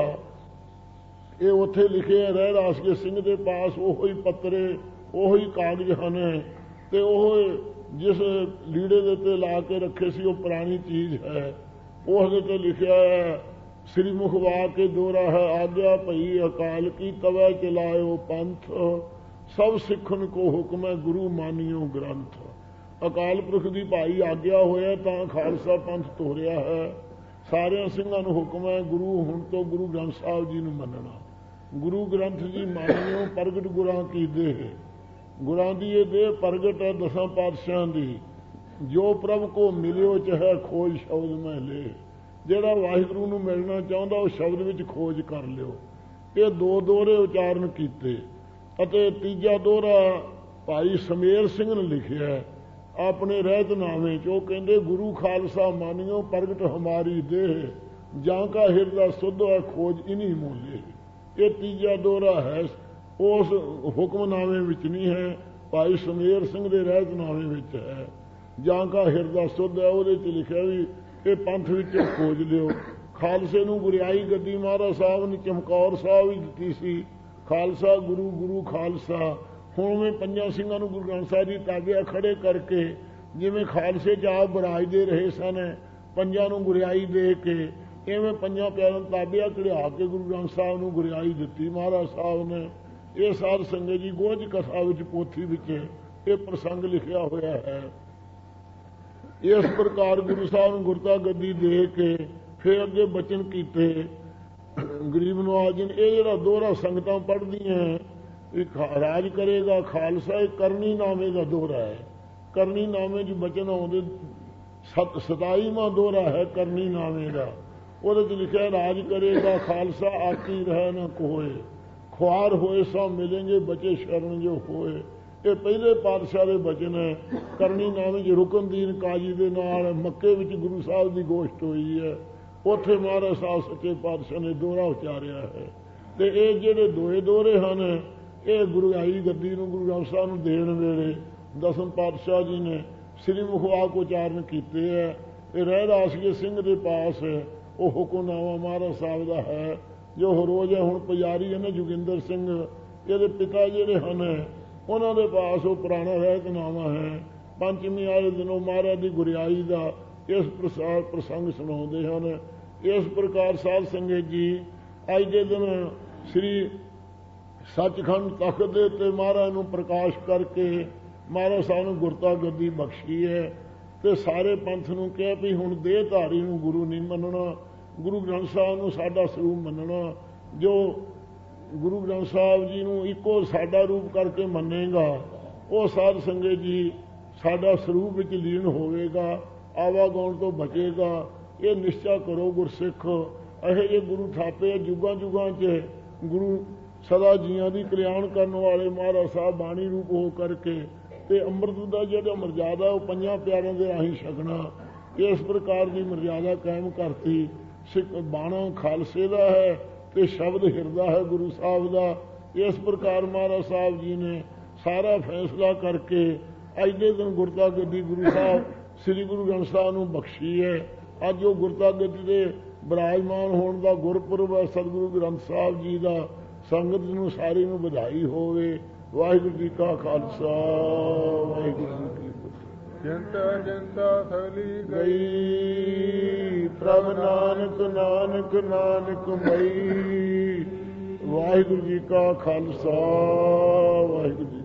ਇਹ ਉੱਥੇ ਲਿਖੇ ਰਹਿ ਰਾਸਕੇ ਸਿੰਘ ਦੇ ਪਾਸ ਉਹੋ ਹੀ ਪੱਤਰੇ ਉਹੋ ਹੀ ਕਾਗਜ਼ ਹਨ ਤੇ ਉਹ ਜਿਸ ਲੀੜੇ ਦੇ ਉੱਤੇ ਲਾ ਕੇ ਰੱਖੇ ਸੀ ਉਹ ਪੁਰਾਣੀ ਚੀਜ਼ ਹੈ। ਉਸ ਦੇ ਤੇ ਲਿਖਿਆ ਹੈ ਸ੍ਰੀ ਮੁਖਵਾਕ ਕੇ ਦੋਹਰਾ ਹੈ ਆਗਿਆ ਭਈ ਅਕਾਲ ਕੀ ਤਵੈ ਚਲਾਇਓ ਪੰਥ ਸਭ ਸਿੱਖਣ ਕੋ ਹੁਕਮ ਹੈ ਗੁਰੂ ਮਾਨਿਓ ਗ੍ਰੰਥ। ਅਕਾਲ ਪੁਰਖ ਦੀ ਭਾਈ ਆਗਿਆ ਹੋਇਆ ਤਾਂ ਖਾਲਸਾ ਪੰਥ ਤੋਰਿਆ ਹੈ। ਸਾਰਿਆਂ ਸਿੰਘਾਂ ਨੂੰ ਹੁਕਮ ਹੈ ਗੁਰੂ ਹੁਣ ਤੋਂ ਗੁਰੂ ਗ੍ਰੰਥ ਸਾਹਿਬ ਜੀ ਨੂੰ ਮੰਨਣਾ। ਗੁਰੂ ਗ੍ਰੰਥ ਜੀ ਮਾਨਿਓ ਪ੍ਰਗਟ ਗੁਰਾਂ ਕੀ ਦੇਹ, ਗੁਰਾਂ ਦੀ ਇਹ ਦੇਹ ਪ੍ਰਗਟ ਹੈ 10 ਪਾਤਸ਼ਾਹਾਂ ਦੀ। ਜੋ ਪ੍ਰਭ ਕੋ ਮਿਲਿਓ ਚਾਹੇ ਖੋਜ ਸ਼ਬਦ ਮੈਂ ਲੇ, ਜਿਹੜਾ ਵਾਹਿਗੁਰੂ ਨੂੰ ਮਿਲਣਾ ਚਾਹੁੰਦਾ ਉਹ ਸ਼ਬਦ ਵਿੱਚ ਖੋਜ ਕਰ ਲਿਓ। ਇਹ 2 ਦੋਹਰੇ ਉਚਾਰਨ ਕੀਤੇ ਅਤੇ ਤੀਜਾ ਦੋਹਰਾ ਭਾਈ ਸਮੇਰ ਸਿੰਘ ਨੇ ਲਿਖਿਆ ਆਪਣੇ ਰਹਿਤਨਾਮੇ 'ਚ। ਉਹ ਕਹਿੰਦੇ ਗੁਰੂ ਖਾਲਸਾ ਮਾਨਿਓ ਪ੍ਰਗਟ ਹਮਾਰੀ ਦੇਹ ਜਾਂ ਕਾ ਹਿਰਦਾ ਸੁਧ ਹੈ ਖੋਜ ਇਨੀ ਮੋਲੇ। ਇਹ ਤੀਜਾ ਦੋਹਰਾ ਹੈ ਉਸ ਹੁਕਮਨਾਮੇ ਵਿੱਚ ਨਹੀਂ ਹੈ, ਭਾਈ ਸਮੇਰ ਸਿੰਘ ਦੇ ਰਹਿਤਨਾਮੇ ਵਿੱਚ ਹੈ। ਜਾਂ ਕਾ ਹਿਰਦਾ ਸੁਧ ਹੈ ਉਹਦੇ 'ਚ ਲਿਖਿਆ ਵੀ ਇਹ ਪੰਥ ਵਿੱਚ ਖੋਜ ਲਿਓ। ਖਾਲਸੇ ਨੂੰ ਗੁਰਿਆਈ ਗੱਦੀ ਮਹਾਰਾਜ ਸਾਹਿਬ ਨੇ ਚਮਕੌਰ ਸਾਹਿਬ ਵੀ ਦਿੱਤੀ ਸੀ। ਖਾਲਸਾ ਗੁਰੂ ਗੁਰੂ ਖਾਲਸਾ। ਹੁਣ ਮੈਂ 5 ਸਿੰਘਾਂ ਨੂੰ ਗੁਰੂ ਗ੍ਰੰਥ ਸਾਹਿਬ ਦੀ ਤਾਬਿਆ ਖੜੇ ਕਰਕੇ ਜਿਵੇਂ ਖਾਲਸੇ 'ਚ ਆਪ ਬਰਾਜਦੇ ਰਹੇ ਸਨ 5 ਨੂੰ ਗੁਰਿਆਈ ਦੇ ਕੇ ਇਵੇਂ 5 ਪਿਆਰਿਆਂ ਨੂੰ ਤਾਬਿਆ ਕਢਾ ਕੇ ਗੁਰੂ ਗ੍ਰੰਥ ਸਾਹਿਬ ਨੂੰ ਗੁਰਿਆਈ ਦਿੱਤੀ ਮਹਾਰਾਜ ਸਾਹਿਬ ਨੇ। ਇਹ ਸਾਧ ਸੰਗਤ ਜੀ ਗੋਝ ਕਥਾ ਵਿੱਚ ਪੋਥੀ ਵਿੱਚ ਇਹ ਪ੍ਰਸੰਗ ਲਿਖਿਆ ਹੋਇਆ ਹੈ। ਇਸ ਪ੍ਰਕਾਰ ਗੁਰੂ ਸਾਹਿਬ ਨੂੰ ਗੁਰਤਾ ਗੱਦੀ ਦੇ ਕੇ ਫਿਰ ਅੱਗੇ ਬਚਨ ਕੀਤੇ ਗਰੀਬ ਨਵਾਜ਼ ਜੀ ਨੇ। ਇਹ ਜਿਹੜਾ ਦੋਹਰਾ ਸੰਗਤਾਂ ਪੜ੍ਹਦੀਆਂ ਇੱਕ ਰਾਜ ਕਰੇਗਾ ਖਾਲਸਾ, ਇਹ ਕਰਨੀ ਨਾਮੇ ਦਾ ਦੋਹਰਾ ਹੈ। ਕਰਨੀ ਨਾਮੇ 'ਚ ਬਚਨ ਆਉਂਦੇ 27ਵਾਂ ਦੋਹਰਾ ਹੈ ਕਰਨੀ ਨਾਮੇ ਦਾ। ਉਹਦੇ 'ਚ ਲਿਖਿਆ ਰਾਜ ਕਰੇਗਾ ਖਾਲਸਾ ਆਕੀ ਰਹਿ ਨਾ ਕੋਏ, ਖੁਆਰ ਹੋਏ ਸਭ ਮਿਲेंगे ਬਚੇ ਸ਼ਰਨ ਜੋ ਹੋਏ। ਇਹ ਪਹਿਲੇ ਪਾਤਸ਼ਾਹ ਦੇ ਬਚਨ ਹੈ। ਕਰਨੀ ਨਾਮੇ 'ਚ ਰੁਕਨਦੀਨ ਕਾਜੀ ਦੇ ਨਾਲ ਮੱਕੇ ਵਿੱਚ ਗੁਰੂ ਸਾਹਿਬ ਦੀ ਗੋਸ਼ਟ ਹੋਈ ਹੈ। ਉੱਥੇ ਮਹਾਰਾਜ ਸਾਹਿਬ ਸੱਚੇ ਪਾਤਸ਼ਾਹ ਨੇ ਦੋਹਰਾ ਉਚਾਰਿਆ ਹੈ। ਤੇ ਇਹ ਜਿਹੜੇ ਦੋਏ ਦੋਹਰੇ ਹਨ ਇਹ ਗੁਰਿਆਈ ਗੱਦੀ ਨੂੰ ਗੁਰੂ ਗ੍ਰੰਥ ਸਾਹਿਬ ਨੂੰ ਦੇਣ ਵੇਲੇ 10 ਪਾਤਸ਼ਾਹ ਜੀ ਨੇ ਸ੍ਰੀ ਮੁਖਵਾਕ ਉਚਾਰਨ ਕੀਤੇ ਹੈ। ਇਹ ਰਹਿ ਰਾਸਗੇ ਸਿੰਘ ਦੇ ਪਾਸ ਉਹ ਹੁਕਮਨਾਮਾ ਮਹਾਰਾਜ ਸਾਹਿਬ ਦਾ ਹੈ ਜੋ ਰੋਜ਼ ਹੁਣ ਪੁਜਾਰੀ ਹਨ ਜੋਗਿੰਦਰ ਸਿੰਘ ਇਹਦੇ ਪਿਤਾ ਜਿਹੜੇ ਹਨ ਉਹਨਾਂ ਦੇ ਪਾਸ ਉਹ ਪੁਰਾਣਾ ਰਹਿਤਨਾਮਾ ਹੈ। ਪੰਚਮੀ ਵਾਲੇ ਦਿਨੋਂ ਮਹਾਰਾਜ ਦੀ ਗੁਰਿਆਈ ਦਾ ਇਸ ਪ੍ਰਸੰਗ ਸੁਣਾਉਂਦੇ ਹਨ। ਇਸ ਪ੍ਰਕਾਰ ਸਾਧ ਸੰਗਤ ਜੀ ਅੱਜ ਦੇ ਦਿਨ ਸ੍ਰੀ ਸੱਚਖੰਡ ਤਖਤ ਦੇ ਉੱਤੇ ਮਹਾਰਾਜ ਨੂੰ ਪ੍ਰਕਾਸ਼ ਕਰਕੇ ਮਹਾਰਾਜ ਸਾਹਿਬ ਨੂੰ ਗੁਰਤਾ ਗੱਦੀ ਬਖਸ਼ੀ ਹੈ। ਤੇ ਸਾਰੇ ਪੰਥ ਨੂੰ ਕਿਹਾ ਵੀ ਹੁਣ ਦੇਹਧਾਰੀ ਨੂੰ ਗੁਰੂ ਨਹੀਂ ਮੰਨਣਾ, ਗੁਰੂ ਗ੍ਰੰਥ ਸਾਹਿਬ ਨੂੰ ਸਾਡਾ ਸਰੂਪ ਮੰਨਣਾ। ਜੋ ਗੁਰੂ ਗ੍ਰੰਥ ਸਾਹਿਬ ਜੀ ਨੂੰ ਇੱਕੋ ਸਾਡਾ ਰੂਪ ਕਰਕੇ ਮੰਨੇਗਾ ਉਹ ਸਾਧ ਸੰਗਤ ਜੀ ਸਾਡਾ ਸਰੂਪ ਵਿੱਚ ਲੀਨ ਹੋਵੇਗਾ, ਆਵਾਗਾਉਣ ਤੋਂ ਬਚੇਗਾ। ਇਹ ਨਿਸ਼ਚਾ ਕਰੋ ਗੁਰਸਿੱਖ। ਇਹੋ ਜਿਹੇ ਗੁਰੂ ਥਾਪੇ ਜੁਗਾਂ ਜੁਗਾਂ 'ਚ ਗੁਰੂ ਸਦਾ ਜੀਆਂ ਦੀ ਕਲਿਆਣ ਕਰਨ ਵਾਲੇ ਮਹਾਰਾਜ ਸਾਹਿਬ ਬਾਣੀ ਰੂਪ ਹੋ ਕਰਕੇ ਤੇ ਅੰਮ੍ਰਿਤ ਦਾ ਜਿਹੜਾ ਮਰਜ਼ਾਦਾ ਉਹ ਪੰਜਾਂ ਪਿਆਰਿਆਂ ਦੇ ਰਾਹੀਂ ਛਕਣਾ, ਇਸ ਪ੍ਰਕਾਰ ਦੀ ਮਰਜ਼ਾਦਾ ਕਾਇਮ ਕਰਤੀ। ਸਿੱਖ ਬਾਣਾ ਖਾਲਸੇ ਦਾ ਹੈ ਤੇ ਸ਼ਬਦ ਹਿਰਦਾ ਹੈ ਗੁਰੂ ਸਾਹਿਬ ਦਾ। ਇਸ ਪ੍ਰਕਾਰ ਮਹਾਰਾਜ ਸਾਹਿਬ ਜੀ ਨੇ ਸਾਰਾ ਫੈਸਲਾ ਕਰਕੇ ਅੱਜ ਦੇ ਦਿਨ ਗੁਰਤਾ ਗੱਦੀ ਗੁਰੂ ਸਾਹਿਬ ਸ੍ਰੀ ਗੁਰੂ ਗ੍ਰੰਥ ਸਾਹਿਬ ਨੂੰ ਬਖਸ਼ੀ ਹੈ। ਅੱਜ ਉਹ ਗੁਰਤਾ ਗੱਦੀ ਦੇ ਬਿਰਾਜਮਾਨ ਹੋਣ ਦਾ ਗੁਰਪੁਰਬ ਹੈ ਸਤਿਗੁਰੂ ਗ੍ਰੰਥ ਸਾਹਿਬ ਜੀ ਦਾ। ਸੰਗਤ ਨੂੰ ਸਾਰੀ ਨੂੰ ਵਧਾਈ ਹੋਵੇ। ਵਾਹਿਗੁਰੂ ਜੀ ਕਾ ਖਾਲਸਾ, ਵਾਹਿਗੁਰੂ ਜੀ ਕੀ ਫਤਿਹ। ਚਿੰਤਾ ਚਿੰਤਾ ਸਗਲੀ ਗਈ, ਪ੍ਰਭ ਨਾਨਕ ਨਾਨਕ ਨਾਨਕ ਮਈ। ਵਾਹਿਗੁਰੂ ਜੀ ਕਾ ਖਾਲਸਾ, ਵਾਹਿਗੁਰੂ ਜੀ